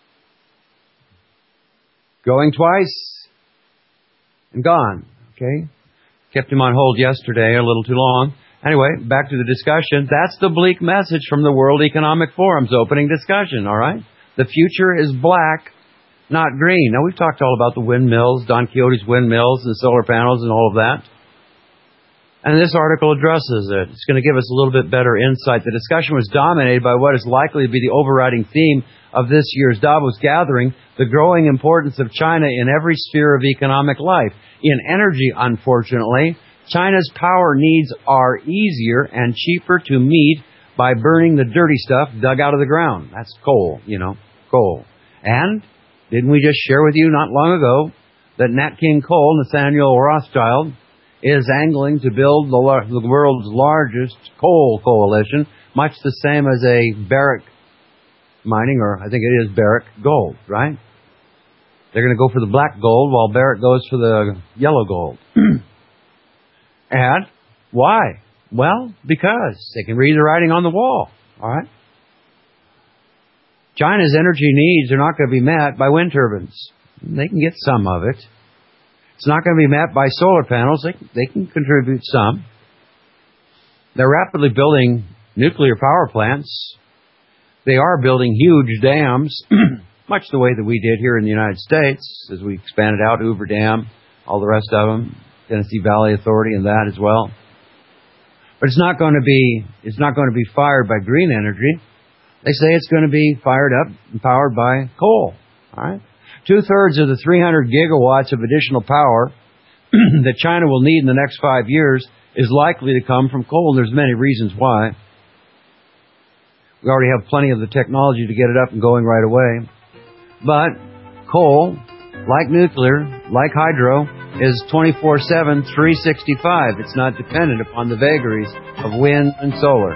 Going twice? And gone. Okay. Kept him on hold yesterday, a little too long. Anyway, back to the discussion. That's the bleak message from the World Economic Forum's opening discussion, all right? The future is black, not green. Now, we've talked all about the windmills, Don Quixote's windmills and solar panels and all of that. And this article addresses it. It's going to give us a little bit better insight. The discussion was dominated by what is likely to be the overriding theme of this year's Davos gathering, the growing importance of China in every sphere of economic life. In energy, unfortunately, China's power needs are easier and cheaper to meet by burning the dirty stuff dug out of the ground. That's coal, you know, coal. And didn't we just share with you not long ago that Nat King Cole, Nathaniel Rothschild, is angling to build the, the world's largest coal coalition, much the same as a Barrick mining, or I think it is Barrick gold, right? They're going to go for the black gold while Barrick goes for the yellow gold. And why? Well, because they can read the writing on the wall, all right? China's energy needs are not going to be met by wind turbines. They can get some of it. It's not going to be met by solar panels. They, they can contribute some. They're rapidly building nuclear power plants. They are building huge dams. much the way that we did here in the United States as we expanded out Hoover Dam, all the rest of them, Tennessee Valley Authority and that as well. But it's not going to be, it's not going to be fired by green energy. They say it's going to be fired up and powered by coal. All right? Two-thirds of the three hundred gigawatts of additional power that China will need in the next five years is likely to come from coal. And there's many reasons why. We already have plenty of the technology to get it up and going right away. But coal, like nuclear, like hydro, is twenty-four seven, three sixty-five. It's not dependent upon the vagaries of wind and solar.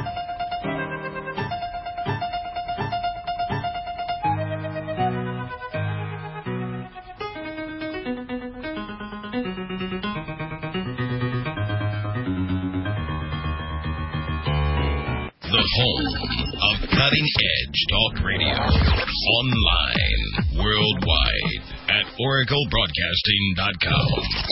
The home of cutting-edge talk radio. Online, worldwide, at oracle broadcasting dot com.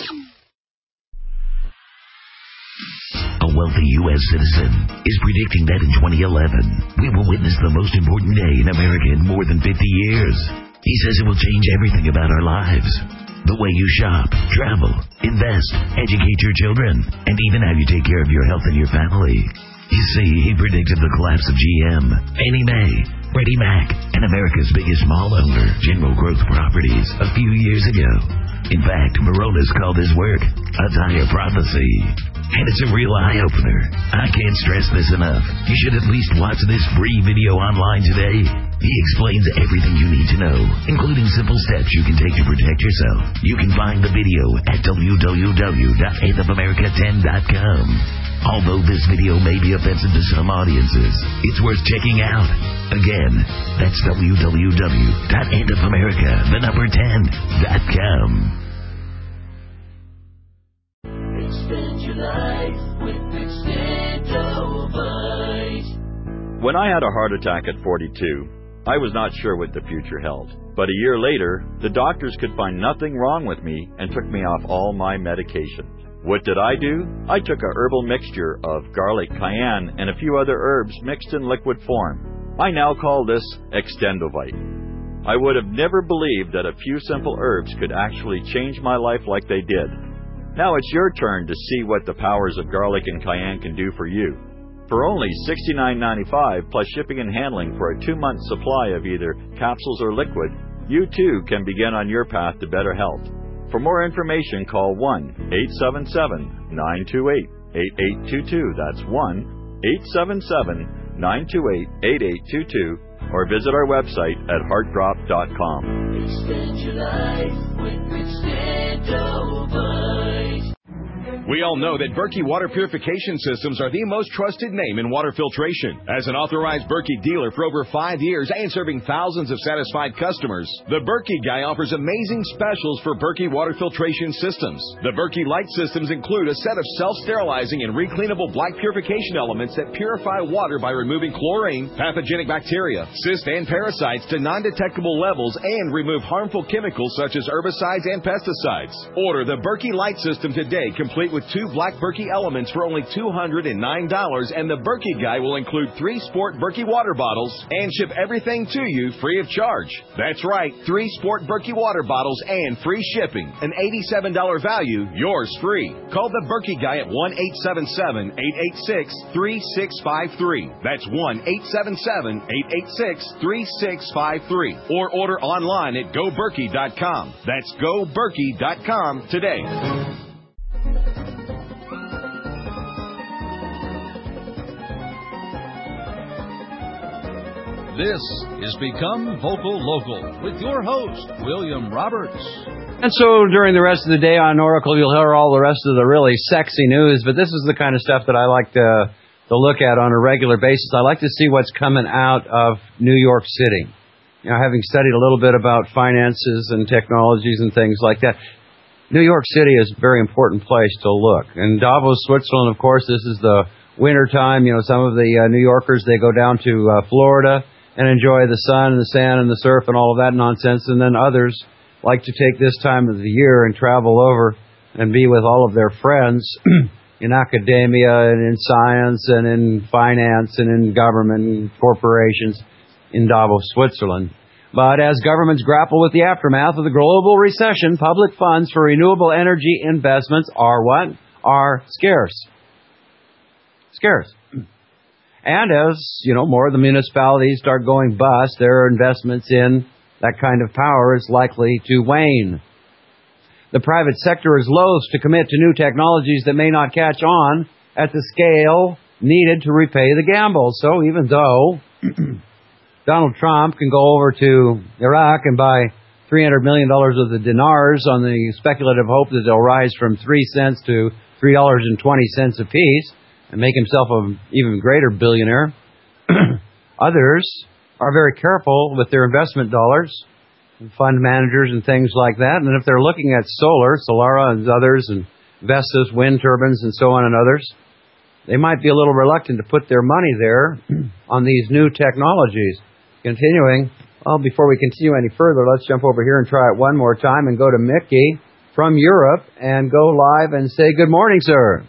A wealthy U S citizen is predicting that in twenty eleven, we will witness the most important day in America in more than fifty years. He says it will change everything about our lives. The way you shop, travel, invest, educate your children, and even how you take care of your health and your family. You see, he predicted the collapse of G M, Fannie Mae, Freddie Mac, and America's biggest mall owner, General Growth Properties, a few years ago. In fact, Moronis called his work a dire prophecy. And it's a real eye-opener. I can't stress this enough. You should at least watch this free video online today. He explains everything you need to know, including simple steps you can take to protect yourself. You can find the video at w w w dot end of america ten dot com. Although this video may be offensive to some audiences, it's worth checking out. Again, that's w w w dot end of america the number ten dot com. Extend your life with Extendovite. When I had a heart attack at forty-two, I was not sure what the future held. But a year later, the doctors could find nothing wrong with me and took me off all my medications. What did I do? I took a herbal mixture of garlic, cayenne, and a few other herbs mixed in liquid form. I now call this Extendovite. I would have never believed that a few simple herbs could actually change my life like they did. Now it's your turn to see what the powers of garlic and cayenne can do for you. For only sixty-nine ninety-five plus shipping and handling for a two-month supply of either capsules or liquid, you too can begin on your path to better health. For more information, call one eight seven seven, nine two eight, eight eight two two. That's one eight seven seven, nine two eight, eight eight two two, or visit our website at heart drop dot com. Extend your life with Extendovite. We all know that Berkey Water Purification Systems are the most trusted name in water filtration. As an authorized Berkey dealer for over five years and serving thousands of satisfied customers, the Berkey Guy offers amazing specials for Berkey Water Filtration Systems. The Berkey Light Systems include a set of self-sterilizing and recleanable black purification elements that purify water by removing chlorine, pathogenic bacteria, cysts, and parasites to non-detectable levels and remove harmful chemicals such as herbicides and pesticides. Order the Berkey Light System today, complete with two black Berkey elements for only two hundred nine dollars, and the Berkey Guy will include three Sport Berkey water bottles and ship everything to you free of charge. That's right, three Sport Berkey water bottles and free shipping. An eighty-seven dollars value, yours free. Call the Berkey Guy at one eight seven seven, eight eight six, three six five three. That's one eight seven seven, eight eight six, three six five three. Or order online at go berkey dot com. That's go berkey dot com today. This is Become Vocal Local with your host, William Roberts. And so during the rest of the day on Oracle, you'll hear all the rest of the really sexy news, but this is the kind of stuff that I like to, to look at on a regular basis. I like to see what's coming out of New York City. You know, having studied a little bit about finances and technologies and things like that, New York City is a very important place to look. And Davos, Switzerland, of course, this is the winter time. You know, some of the uh, New Yorkers, they go down to uh, Florida and enjoy the sun and the sand and the surf and all of that nonsense. And then others like to take this time of the year and travel over and be with all of their friends in academia and in science and in finance and in government and corporations in Davos, Switzerland. But as governments grapple with the aftermath of the global recession, public funds for renewable energy investments are what? Are scarce. Scarce. And as, you know, more of the municipalities start going bust, their investments in that kind of power is likely to wane. The private sector is loath to commit to new technologies that may not catch on at the scale needed to repay the gamble. So even though Donald Trump can go over to Iraq and buy three hundred million dollars of the dinars on the speculative hope that they'll rise from three cents to three dollars and twenty cents apiece and make himself an even greater billionaire, others are very careful with their investment dollars, fund managers and things like that. And if they're looking at solar, Solara and others, and Vestas, wind turbines and so on and others, they might be a little reluctant to put their money there on these new technologies. Continuing, well, before we continue any further, let's jump over here and try it one more time and go to Mickey from Europe and go live and say good morning, sir.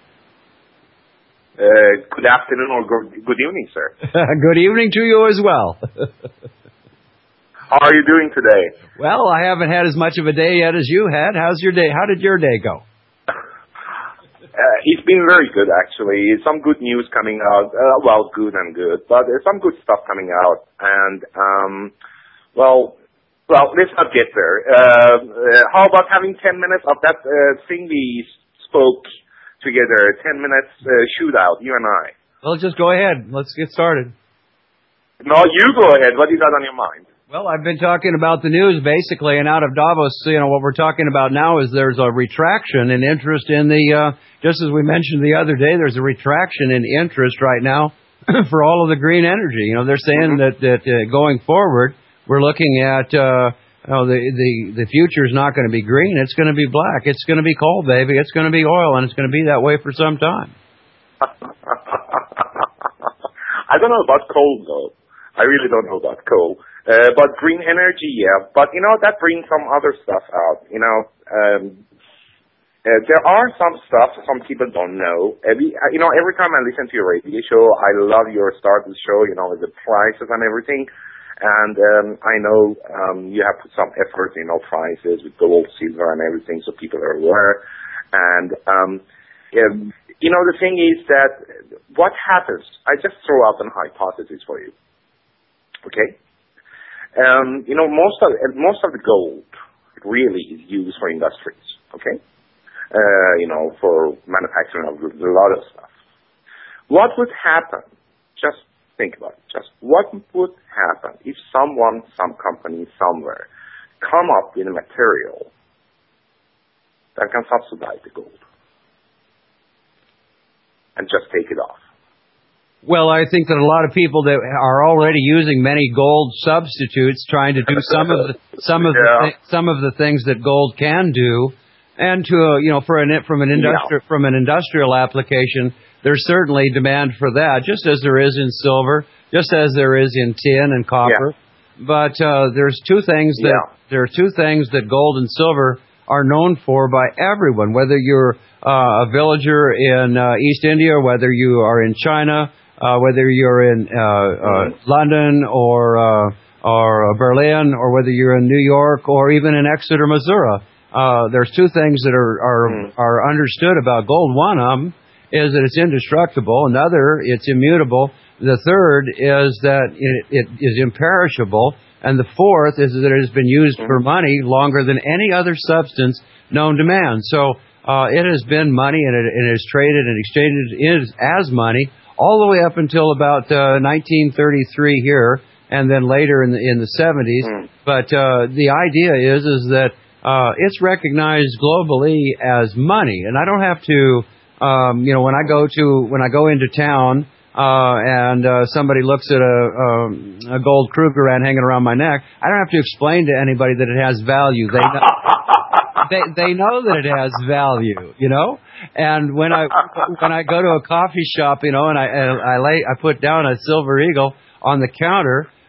Uh, good afternoon or good, good evening, sir. Good evening to you as well. How are you doing today? Well, I haven't had as much of a day yet as you had. How's your day? How did your day go? Uh, it's been very good, actually. Some good news coming out. Uh, well, good and good, but there's some good stuff coming out. And, um, well, well, let's not get there. Uh, uh, how about having ten minutes of that uh, thing we spoke together, ten minutes uh, shootout, you and I? Well, just go ahead. Let's get started. No, you go ahead. What do you got on your mind? Well, I've been talking about the news, basically, and out of Davos, you know, what we're talking about now is there's a retraction in interest in the, uh, just as we mentioned the other day, there's a retraction in interest right now for all of the green energy. You know, they're saying mm-hmm. that, that uh, going forward, we're looking at, uh, oh, the, the, the future's not going to be green, it's going to be black, it's going to be coal, baby, it's going to be oil, and it's going to be that way for some time. I don't know about coal, though. I really don't know about coal. Uh, but green energy, yeah. But, you know, that brings some other stuff out. You know, um, uh, there are some stuff some people don't know. Every, uh, you know, every time I listen to your radio show, I love your start of the show, you know, with the prices and everything. And um, I know um, you have put some effort in, you know, prices with gold, silver, and everything, so people are aware. And, um, yeah, you know, the thing is that what happens, I just throw out a hypothesis for you. Okay? Um, you know, most of most of the gold really is used for industries, okay? Uh, you know, for manufacturing of a lot of stuff. What would happen, just think about it, just what would happen if someone, some company, somewhere, come up with a material that can subsidize the gold and just take it off? Well, I think that a lot of people that are already using many gold substitutes, trying to do some of the some of yeah. the th- some of the things that gold can do, and to uh, you know, for an from an industrial yeah. from an industrial application, there's certainly demand for that, just as there is in silver, just as there is in tin and copper. Yeah. But uh, there's two things that yeah. there are two things that gold and silver are known for by everyone, whether you're uh, a villager in uh, East India, or whether you are in China. Uh, whether you're in uh, uh, London or uh, or Berlin, or whether you're in New York or even in Exeter, Missouri, uh, there's two things that are are, mm. are understood about gold. One of them is that it's indestructible. Another, it's immutable. The third is that it, it is imperishable. And the fourth is that it has been used mm. for money longer than any other substance known to man. So uh, it has been money, and it, it is traded and exchanged as money all the way up until about uh, nineteen thirty-three here, and then later in the in the seventies. Mm. But uh, the idea is is that uh, it's recognized globally as money, and I don't have to, um, you know, when I go to when I go into town uh, and uh, somebody looks at a, um, a gold Krugerrand hanging around my neck, I don't have to explain to anybody that it has value. They know, they they know that it has value, you know. And when I when I go to a coffee shop, you know, and I I lay I put down a Silver Eagle on the counter,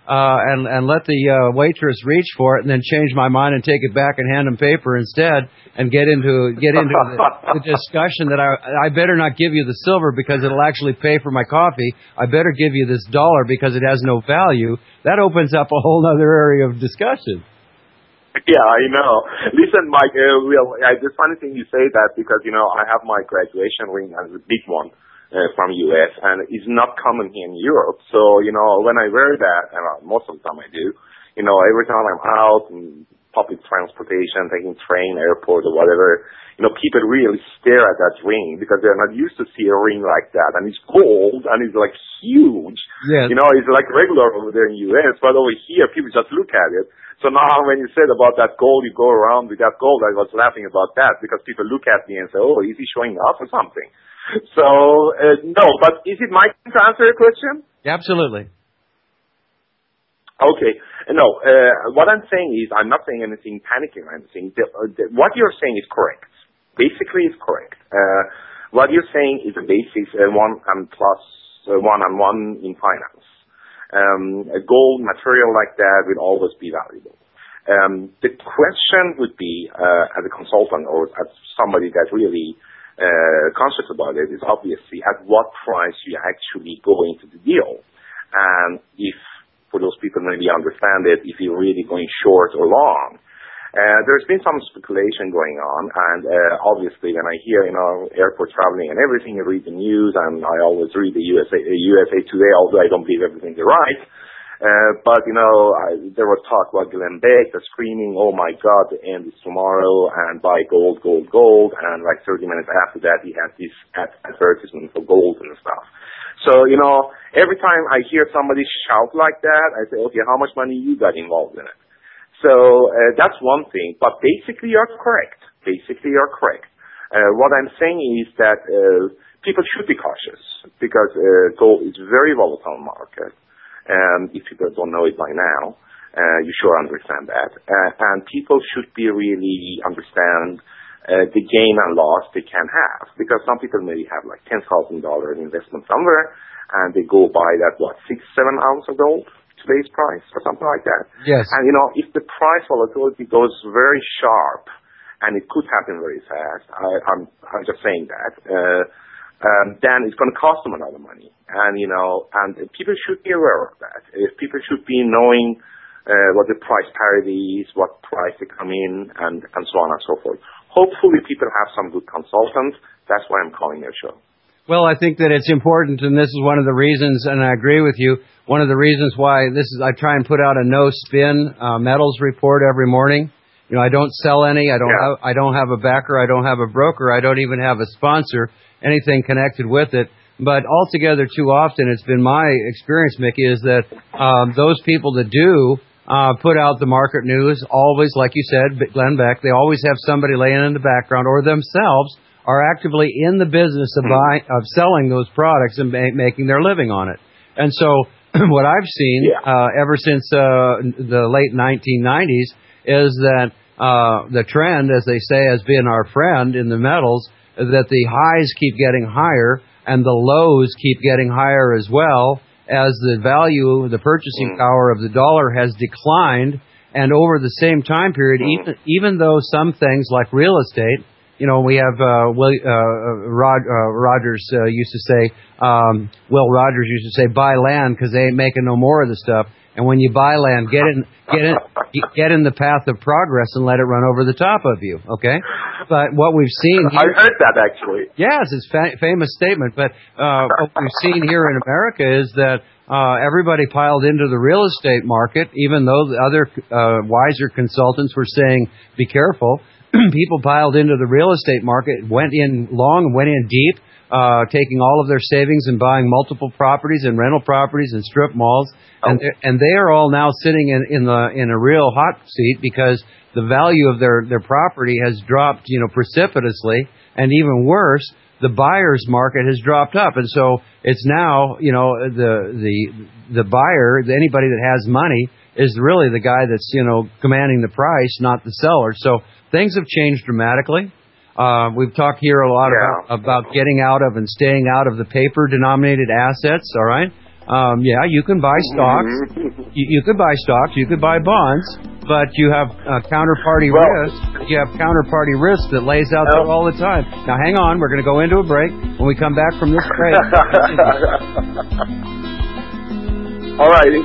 uh, and and let the uh, waitress reach for it, and then change my mind and take it back and hand them paper instead, and get into get into the, the discussion that I I better not give you the silver because it'll actually pay for my coffee. I better give you this dollar because it has no value. That opens up a whole other area of discussion. Yeah, I know. Listen, Mike, uh, well, uh, it's funny thing you say that because, you know, I have my graduation ring as a big one uh, from U S, and it's not common here in Europe. So, you know, when I wear that, and uh, most of the time I do, you know, every time I'm out in public transportation, taking train, airport, or whatever, you know, people really stare at that ring because they're not used to see a ring like that. And it's gold, and it's like huge. Yes. You know, it's like regular over there in U S, but over here, people just look at it. So now when you said about that gold, you go around with that gold, I was laughing about that because people look at me and say, oh, is he showing off or something? So, uh, no, but is it my turn to answer your question? Absolutely. Okay. No, uh, what I'm saying is I'm not saying anything panicking or anything. The, uh, the, what you're saying is correct. Basically, it's correct. Uh, what you're saying is the basics, uh, one and plus uh, one and one in finance. Um, a gold material like that will always be valuable. Um, the question would be, uh, as a consultant or as somebody that really uh, conscious about it, is obviously at what price you actually go into the deal, and if for those people maybe understand it, if you're really going short or long. Uh, there's been some speculation going on, and uh, obviously when I hear, you know, airport traveling and everything, I read the news, and I always read the U S A, U S A Today, although I don't believe everything they write. Uh, but, you know, I, there was talk about Glenn Beck, the screaming, oh my God, the end is tomorrow, and buy gold, gold, gold, and like thirty minutes after that, he had this ad- advertisement for gold and stuff. So, you know, every time I hear somebody shout like that, I say, okay, how much money you got involved in it? So uh, that's one thing, but basically you're correct. Basically you're correct. Uh, what I'm saying is that uh, people should be cautious because uh, gold is a very volatile market. And if people don't know it by now, uh, you sure understand that. Uh, and people should be really understand uh, the gain and loss they can have because some people maybe have like ten thousand dollars investment somewhere and they go buy that, what, six, seven ounce of gold? Today's price or something like that. Yes. And, you know, if the price volatility goes very sharp, and it could happen very fast, I, I'm, I'm just saying that, uh, um, then it's going to cost them a lot of money. And, you know, and people should be aware of that. If people should be knowing uh, what the price parity is, what price they come in, and, and so on and so forth. Hopefully people have some good consultants. That's why I'm calling their show. Well, I think that it's important, and this is one of the reasons, and I agree with you, one of the reasons why this is, I try and put out a no-spin uh, metals report every morning. You know, I don't sell any, I don't, yeah. have, I don't have a backer, I don't have a broker, I don't even have a sponsor, anything connected with it. But altogether, too often, it's been my experience, Mickey, is that um, those people that do uh, put out the market news, always, like you said, Glenn Beck, they always have somebody laying in the background, or themselves are actively in the business of buying, of selling those products and ma- making their living on it. And so what I've seen yeah. uh, ever since uh, the late nineteen nineties is that uh, the trend, as they say, has been our friend in the metals, that the highs keep getting higher and the lows keep getting higher as well as the value, the purchasing mm. power of the dollar has declined. And over the same time period, mm. even, even though some things like real estate, you know, we have uh, Will, uh, Rod, uh, Rogers uh, used to say, um, Will Rogers used to say, buy land because they ain't making no more of the stuff. And when you buy land, get in, get in, get in the path of progress and let it run over the top of you. Okay, but what we've seen, here, I heard that actually. Yes, it's a fa- famous statement. But uh, what we've seen here in America is that uh, everybody piled into the real estate market, even though the other uh, wiser consultants were saying, "Be careful." People piled into the real estate market, went in long, went in deep, uh, taking all of their savings and buying multiple properties and rental properties and strip malls, oh. and and they are all now sitting in, in the in a real hot seat because the value of their, their property has dropped, you know, precipitously, and even worse, the buyer's market has dropped up, and so it's now, you know, the the the buyer, anybody that has money, is really the guy that's, you know, commanding the price, not the seller. So things have changed dramatically. Uh, we've talked here a lot yeah. about, about getting out of and staying out of the paper-denominated assets, all right? Um, yeah, you can buy stocks. You, you could buy stocks. You could buy bonds. But you have uh, counterparty well, risk. You have counterparty risk that lays out there all the time. Now, hang on. We're going to go into a break. When we come back from this break. All righty.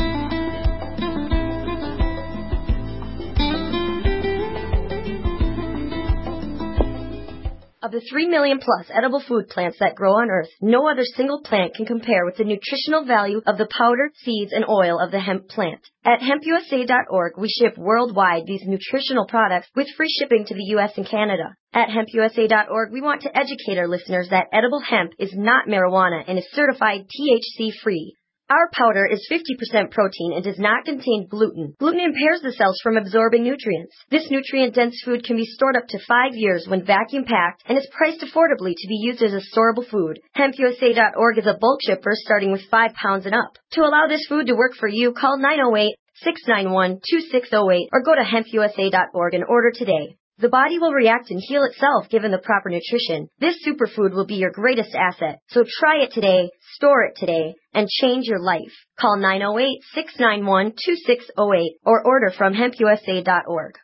Of the three million plus edible food plants that grow on Earth, no other single plant can compare with the nutritional value of the powder, seeds, and oil of the hemp plant. At hemp U S A dot org, we ship worldwide these nutritional products with free shipping to the U S and Canada. At hemp U S A dot org, we want to educate our listeners that edible hemp is not marijuana and is certified T H C-free. Our powder is fifty percent protein and does not contain gluten. Gluten impairs the cells from absorbing nutrients. This nutrient-dense food can be stored up to five years when vacuum-packed and is priced affordably to be used as a storable food. hemp U S A dot org is a bulk shipper starting with five pounds and up. To allow this food to work for you, call nine oh eight, six nine one, two six oh eight or go to hemp U S A dot org and order today. The body will react and heal itself given the proper nutrition. This superfood will be your greatest asset. So try it today, store it today, and change your life. Call nine oh eight, six nine one, two six oh eight or order from hemp U S A dot org.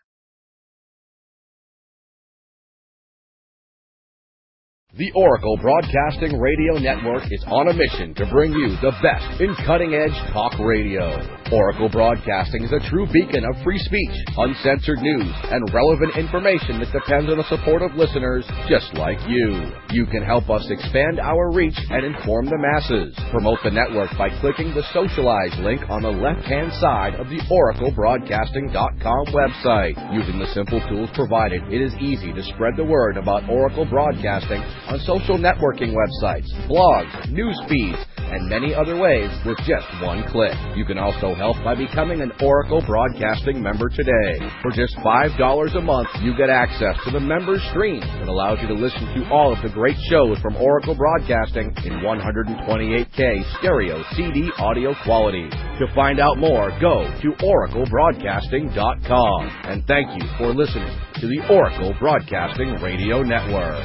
The Oracle Broadcasting Radio Network is on a mission to bring you the best in cutting-edge talk radio. Oracle Broadcasting is a true beacon of free speech, uncensored news, and relevant information that depends on the support of listeners just like you. You can help us expand our reach and inform the masses. Promote the network by clicking the Socialize link on the left-hand side of the oracle broadcasting dot com website. Using the simple tools provided, it is easy to spread the word about Oracle Broadcasting on social networking websites, blogs, news feeds, and many other ways with just one click. You can also help by becoming an Oracle Broadcasting member today. For just five dollars a month, you get access to the members stream that allows you to listen to all of the great shows from Oracle Broadcasting in one twenty-eight K stereo C D audio quality. To find out more, go to oracle broadcasting dot com. And thank you for listening to the Oracle Broadcasting Radio Network.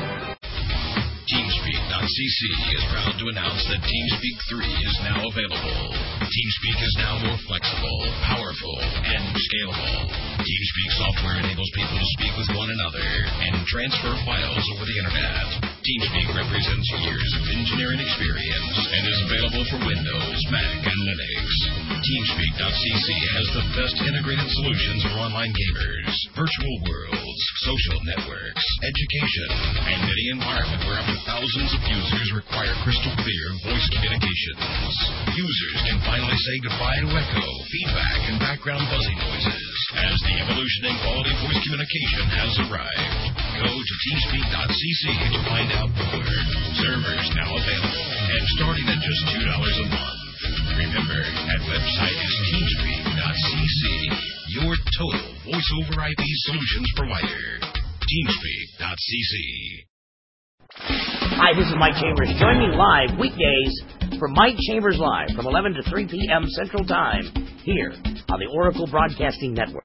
TeamSpeak dot c c is proud to announce that TeamSpeak three is now available. TeamSpeak is now more flexible, powerful, and scalable. TeamSpeak software enables people to speak with one another and transfer files over the internet. TeamSpeak represents years of engineering experience and is available for Windows, Mac, and Linux. TeamSpeak dot c c has the best integrated solutions for online gamers, virtual worlds, social networks, education, and any environment where up to thousands of users require crystal clear voice communications. Users can finally say goodbye to echo, feedback, and background buzzing noises as the evolution in quality voice communication has arrived. Go to TeamSpeak dot c c to find out more. Servers now available and starting at just two dollars a month. Remember, that website is TeamSpeak dot c c, your total voice over I P solutions provider. TeamSpeak dot c c. Hi, this is Mike Chambers. Join me live weekdays for Mike Chambers Live from eleven to three p.m. Central Time here on the Oracle Broadcasting Network.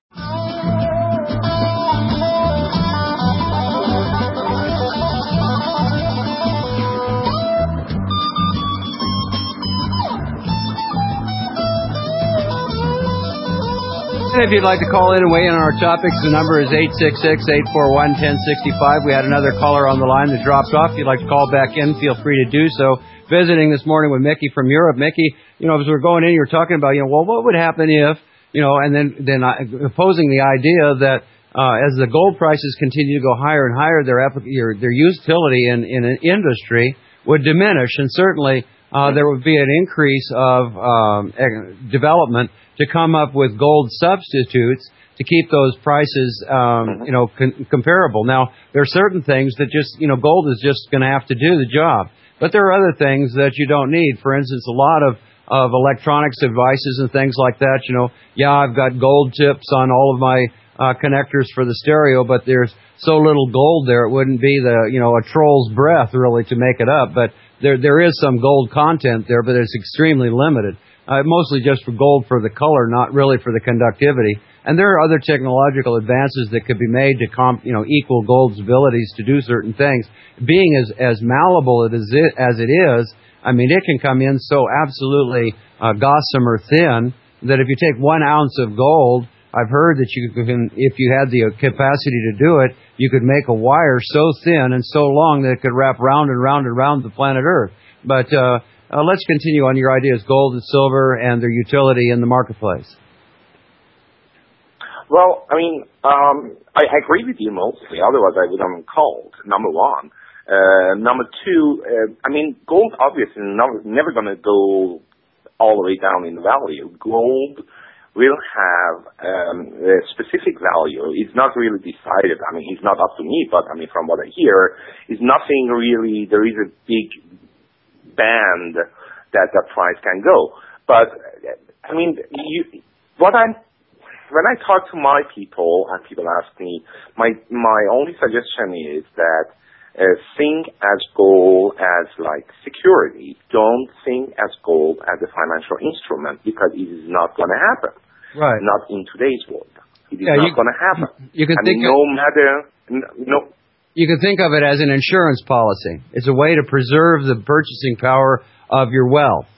And if you'd like to call in and weigh in on our topics, the number is eight six six, eight four one, one zero six five. We had another caller on the line that dropped off. If you'd like to call back in, feel free to do so. Visiting this morning with Mickey from Europe. Mickey, you know, as we were going in, you were talking about, you know, well, what would happen if, you know, and then, then opposing the idea that uh, as the gold prices continue to go higher and higher, their, their utility in, in an industry would diminish. And certainly uh, there would be an increase of um, development to come up with gold substitutes to keep those prices, um, you know, con- comparable. Now, there are certain things that just, you know, gold is just going to have to do the job. But there are other things that you don't need. For instance, a lot of, of electronics devices and things like that, you know, yeah, I've got gold tips on all of my uh, connectors for the stereo, but there's so little gold there, it wouldn't be the, you know, a troll's breath really to make it up. But there there is some gold content there, but it's extremely limited. Uh, mostly just for gold for the color, not really for the conductivity. And there are other technological advances that could be made to comp, you know, equal gold's abilities to do certain things. Being as, as malleable as it, as it is, I mean, it can come in so absolutely uh, gossamer thin that if you take one ounce of gold, I've heard that you can, if you had the capacity to do it, you could make a wire so thin and so long that it could wrap round and round and round the planet Earth. But uh, uh, let's continue on your ideas, gold and silver and their utility in the marketplace. Well, I mean, um, I, I agree with you mostly. Otherwise, I would have called, number one. Uh, number two, uh, I mean, gold obviously never, never going to go all the way down in value. Gold will have um, a specific value. It's not really decided. I mean, it's not up to me, but I mean, from what I hear, it's nothing really. There is a big band that the price can go. But I mean, you, what I'm when I talk to my people and people ask me, my my only suggestion is that uh, think as gold as like security. Don't think as gold as a financial instrument because it is not going to happen. Right. Not in today's world. It is yeah, not going to happen. You can I think mean, of, no matter no. You can think of it as an insurance policy. It's a way to preserve the purchasing power of your wealth.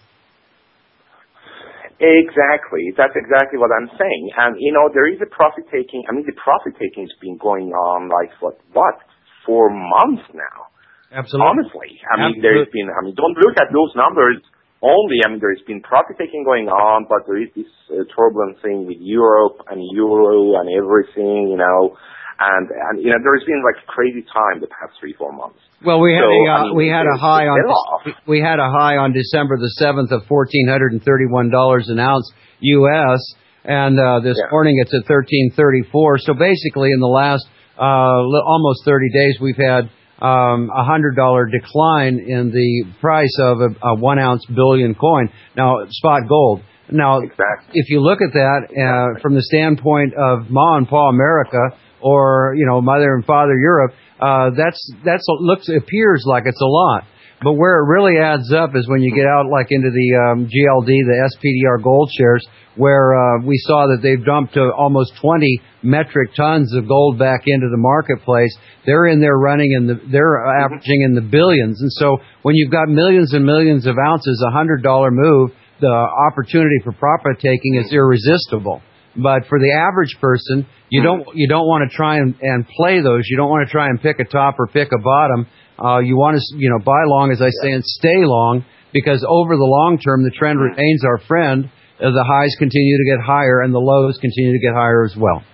Exactly. That's exactly what I'm saying. And, you know, there is a profit taking. I mean, the profit taking has been going on like, what, what, for months now. Absolutely. Honestly. I mean, Absolutely. there's been, I mean, don't look at those numbers only. I mean, there's been profit taking going on, but there is this uh, turbulent thing with Europe and Euro and everything, you know. And, and, you know, there's been like crazy time the past three, four months. Well, we had so, a uh, I mean, we had a high on we had a high on December the seventh of fourteen hundred and thirty one dollars an ounce U S, and uh, this yeah. morning it's at thirteen thirty four. So basically, in the last uh, almost thirty days, we've had um, a hundred dollar decline in the price of a, a one ounce bullion coin. Now, spot gold. Now, exactly. if you look at that uh, exactly. from the standpoint of Ma and Pa America, or, you know, Mother and Father Europe, uh, that's, that's, looks, appears like it's a lot. But where it really adds up is when you get out like into the, um, G L D, the S P D R gold shares, where, uh, we saw that they've dumped uh, almost twenty metric tons of gold back into the marketplace. They're in there running in the, they're averaging in the billions. And so when you've got millions and millions of ounces, a hundred dollar move, the opportunity for profit taking is irresistible. But for the average person, you don't you don't want to try and, and play those. You don't want to try and pick a top or pick a bottom. Uh, you want to you know buy long, as I say, and stay long, because over the long term, the trend remains our friend. As the highs continue to get higher and the lows continue to get higher as well.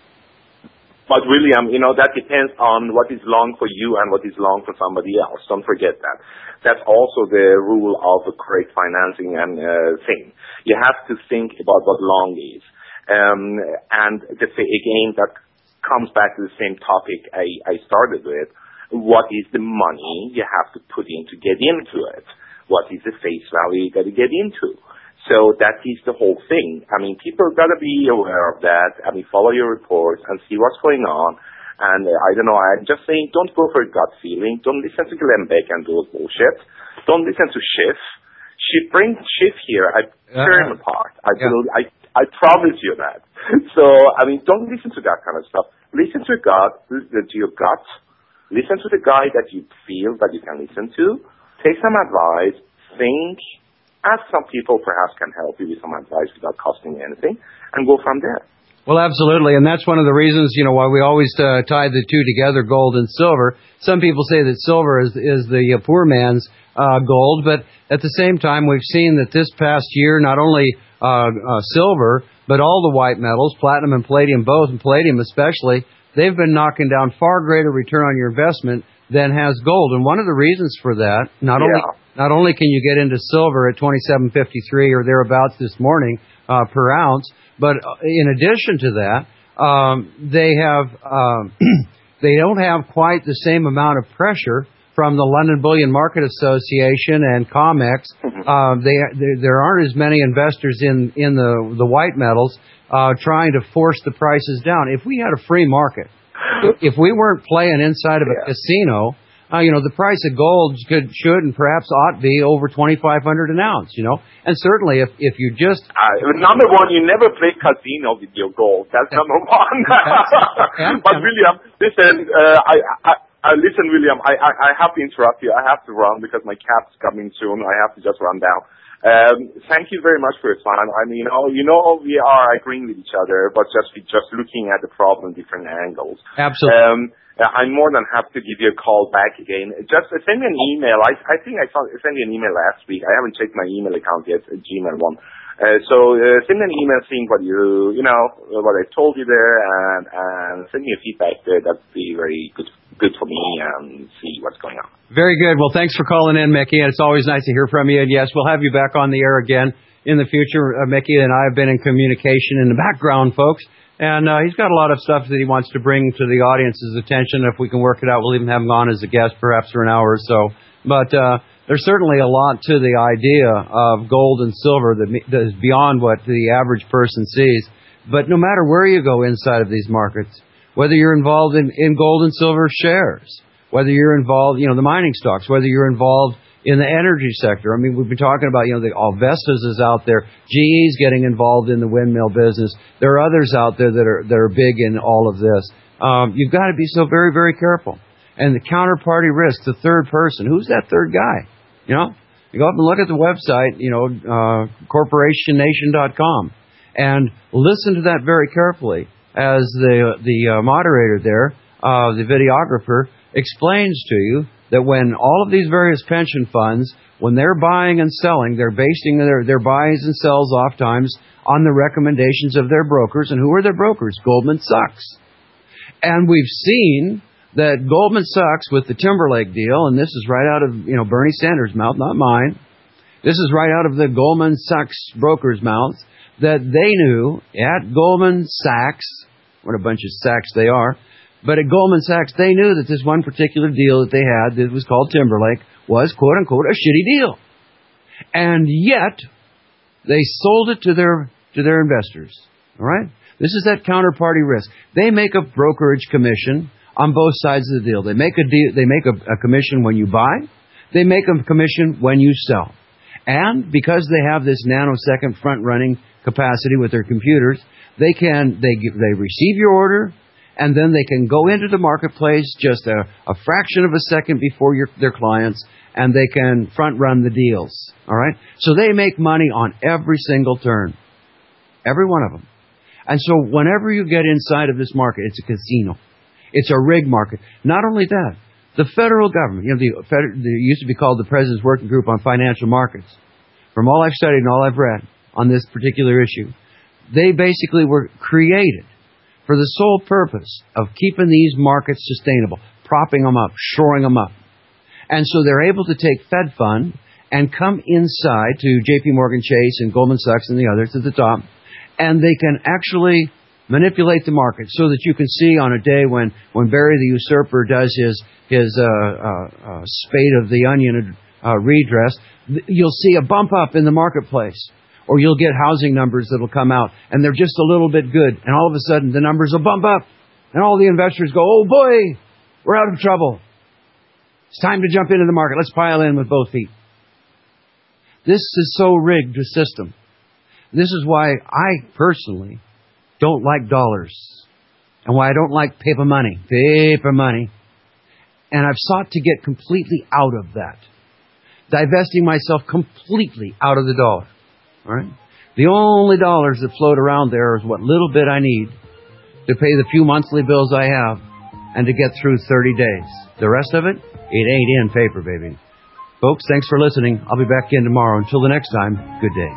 But William, you know, that depends on what is long for you and what is long for somebody else. Don't forget that. That's also the rule of the correct financing and uh, thing. You have to think about what long is. Um, and to say again, that comes back to the same topic I, I started with. What is the money you have to put in to get into it? What is the face value you got to get into? So that is the whole thing. I mean, people got to be aware of that. I mean, follow your reports and see what's going on. And uh, I don't know, I'm just saying, don't go for a gut feeling. Don't listen to Glenn Beck and those bullshit. Don't listen to Schiff. Schiff, bring Schiff here. I tear him apart. I, yeah. I I promise you that. So, I mean, don't listen to that kind of stuff. Listen to God, to your gut. Listen to the guy that you feel that you can listen to. Take some advice. Think. Ask some people perhaps can help you with some advice without costing you anything. And go from there. Well, absolutely. And that's one of the reasons, you know, why we always uh, tie the two together, gold and silver. Some people say that silver is, is the uh, poor man's uh, gold. But at the same time, we've seen that this past year, not only Uh, uh, silver, but all the white metals, platinum and palladium both, and palladium especially, they've been knocking down far greater return on your investment than has gold. And one of the reasons for that, not yeah. only not only can you get into silver at twenty-seven fifty-three or thereabouts this morning uh, per ounce, but in addition to that, um, they have um, they don't have quite the same amount of pressure from the London Bullion Market Association and COMEX. Uh, they, they, there aren't as many investors in, in the, the white metals uh, trying to force the prices down. If we had a free market, if we weren't playing inside of a yeah. casino, uh, you know, the price of gold could, should, and perhaps ought be over twenty-five hundred an ounce, you know. And certainly if, if you just... Uh, number one, you never play casino with your gold. That's number one. But William, listen, uh, I, I Uh, listen, William, I, I, I have to interrupt you. I have to run because my cat's coming soon. I have to just run down. Um, thank you very much for your time. I mean, you know, you know, we are agreeing with each other, but just just looking at the problem different angles. Absolutely. Um, I'm more than happy to give you a call back again. Just uh, send me an email. I, I think I found, sent you an email last week. I haven't checked my email account yet, a Gmail one. Uh, so uh, send me an email saying what you, you know, what I told you there, and, and send me a feedback there. That'd be very good, good for me, and see what's going on. Very good. Well, thanks for calling in, Mickey, and it's always nice to hear from you. And yes, we'll have you back on the air again in the future. Uh, Mickey and I have been in communication in the background, folks, and uh, he's got a lot of stuff that he wants to bring to the audience's attention. If we can work it out, we'll even have him on as a guest, perhaps for an hour or so. But uh, there's certainly a lot to the idea of gold and silver that, that is beyond what the average person sees. But no matter where you go inside of these markets, whether you're involved in, in gold and silver shares, whether you're involved, you know, the mining stocks, whether you're involved in the energy sector. I mean, we've been talking about, you know, the Alvestas is out there. G E's getting involved in the windmill business. There are others out there that are that are big in all of this. Um, you've got to be so very, very careful. And the counterparty risk, the third person, who's that third guy? You know, you go up and look at the website, you know, uh, corporation nation dot com, and listen to that very carefully as the the uh, moderator there, uh, the videographer, explains to you that when all of these various pension funds, when they're buying and selling, they're basing their, their buys and sells oftentimes on the recommendations of their brokers. And who are their brokers? Goldman Sachs. And we've seen that Goldman Sachs with the Timberlake deal, and this is right out of, you know, Bernie Sanders' mouth, not mine. This is right out of the Goldman Sachs brokers' mouths, that they knew at Goldman Sachs, what a bunch of Sachs they are, but at Goldman Sachs, they knew that this one particular deal that they had that was called Timberlake was, quote-unquote, a shitty deal. And yet, they sold it to their to their investors. All right? This is that counterparty risk. They make a brokerage commission on both sides of the deal. They make a deal, they make a, a commission when you buy. They make a commission when you sell. And because they have this nanosecond front-running capacity with their computers, they can they they receive your order, and then they can go into the marketplace just a, a fraction of a second before your, their clients, and they can front-run the deals. All right? So they make money on every single turn. Every one of them. And so whenever you get inside of this market, it's a casino. It's a rig market. Not only that, the federal government, you know, the, federal, the it used to be called the President's Working Group on Financial Markets. From all I've studied and all I've read on this particular issue, they basically were created for the sole purpose of keeping these markets sustainable, propping them up, shoring them up. And so they're able to take Fed Fund and come inside to J P Morgan Chase and Goldman Sachs and the others at the top, and they can actually manipulate the market so that you can see on a day when, when Barry the Usurper does his, his uh, uh, uh, spade of the onion uh, redress, you'll see a bump up in the marketplace. Or you'll get housing numbers that'll come out, and they're just a little bit good. And all of a sudden, the numbers will bump up. And all the investors go, oh boy, we're out of trouble. It's time to jump into the market. Let's pile in with both feet. This is so rigged a system. This is why I personally don't like dollars. And why I don't like paper money. Paper money. And I've sought to get completely out of that. Divesting myself completely out of the dollar. All right? The only dollars that float around there is what little bit I need to pay the few monthly bills I have and to get through thirty days. The rest of it, it ain't in paper, baby. Folks, thanks for listening. I'll be back in tomorrow. Until the next time, good day.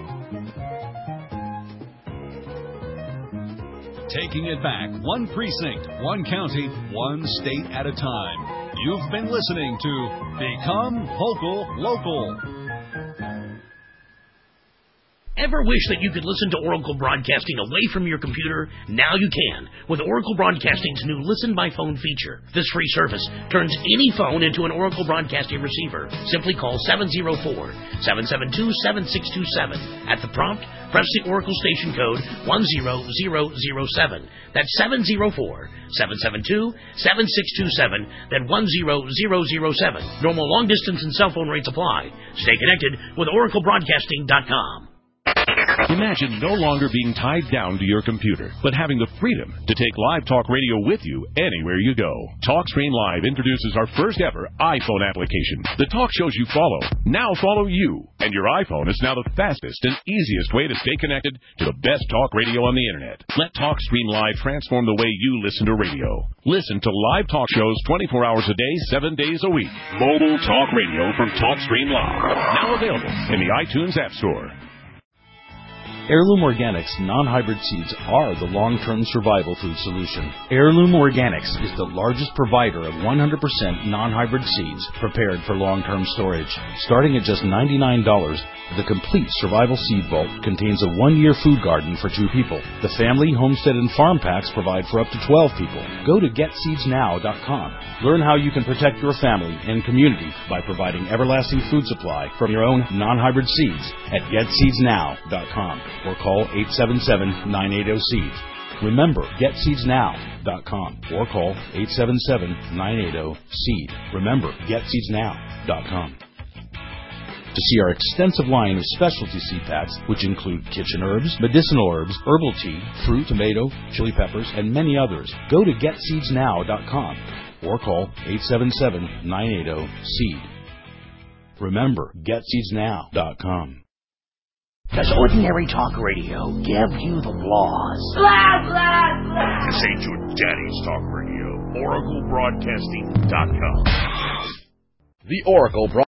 Taking it back, one precinct, one county, one state at a time. You've been listening to Become Vocal Local. Ever wish that you could listen to Oracle Broadcasting away from your computer? Now you can, with Oracle Broadcasting's new Listen by Phone feature. This free service turns any phone into an Oracle Broadcasting receiver. Simply call seven oh four, seven seven two, seven six two seven. At the prompt, press the Oracle station code one zero zero zero seven. That's seven oh four, seven seven two, seven six two seven, then one zero zero zero seven. Normal long distance and cell phone rates apply. Stay connected with Oracle Broadcasting dot com. Imagine no longer being tied down to your computer, but having the freedom to take Live Talk Radio with you anywhere you go. TalkStream Live introduces our first ever iPhone application. The talk shows you follow now follow you, and your iPhone is now the fastest and easiest way to stay connected to the best talk radio on the internet. Let TalkStream Live transform the way you listen to radio. Listen to live talk shows twenty-four hours a day, seven days a week. Mobile Talk Radio from TalkStream Live. Now available in the iTunes App Store. Heirloom Organics non-hybrid seeds are the long-term survival food solution. Heirloom Organics is the largest provider of one hundred percent non-hybrid seeds prepared for long-term storage. Starting at just ninety-nine dollars, the complete survival seed vault contains a one-year food garden for two people. The family, homestead, and farm packs provide for up to twelve people. Go to get seeds now dot com. Learn how you can protect your family and community by providing everlasting food supply from your own non-hybrid seeds at get seeds now dot com. Or call eight seven seven, nine eight zero, seed. Remember, get seeds now dot com or call eight seven seven, nine eight zero, seed. Remember, get seeds now dot com. To see our extensive line of specialty seed packs, which include kitchen herbs, medicinal herbs, herbal tea, fruit, tomato, chili peppers, and many others, go to get seeds now dot com or call eight seven seven, nine eight zero, seed. Remember, get seeds now dot com. Does ordinary talk radio give you the blahs? Blah, blah, blah. This ain't your daddy's talk radio. Oracle Broadcasting dot com. The Oracle Broadcasting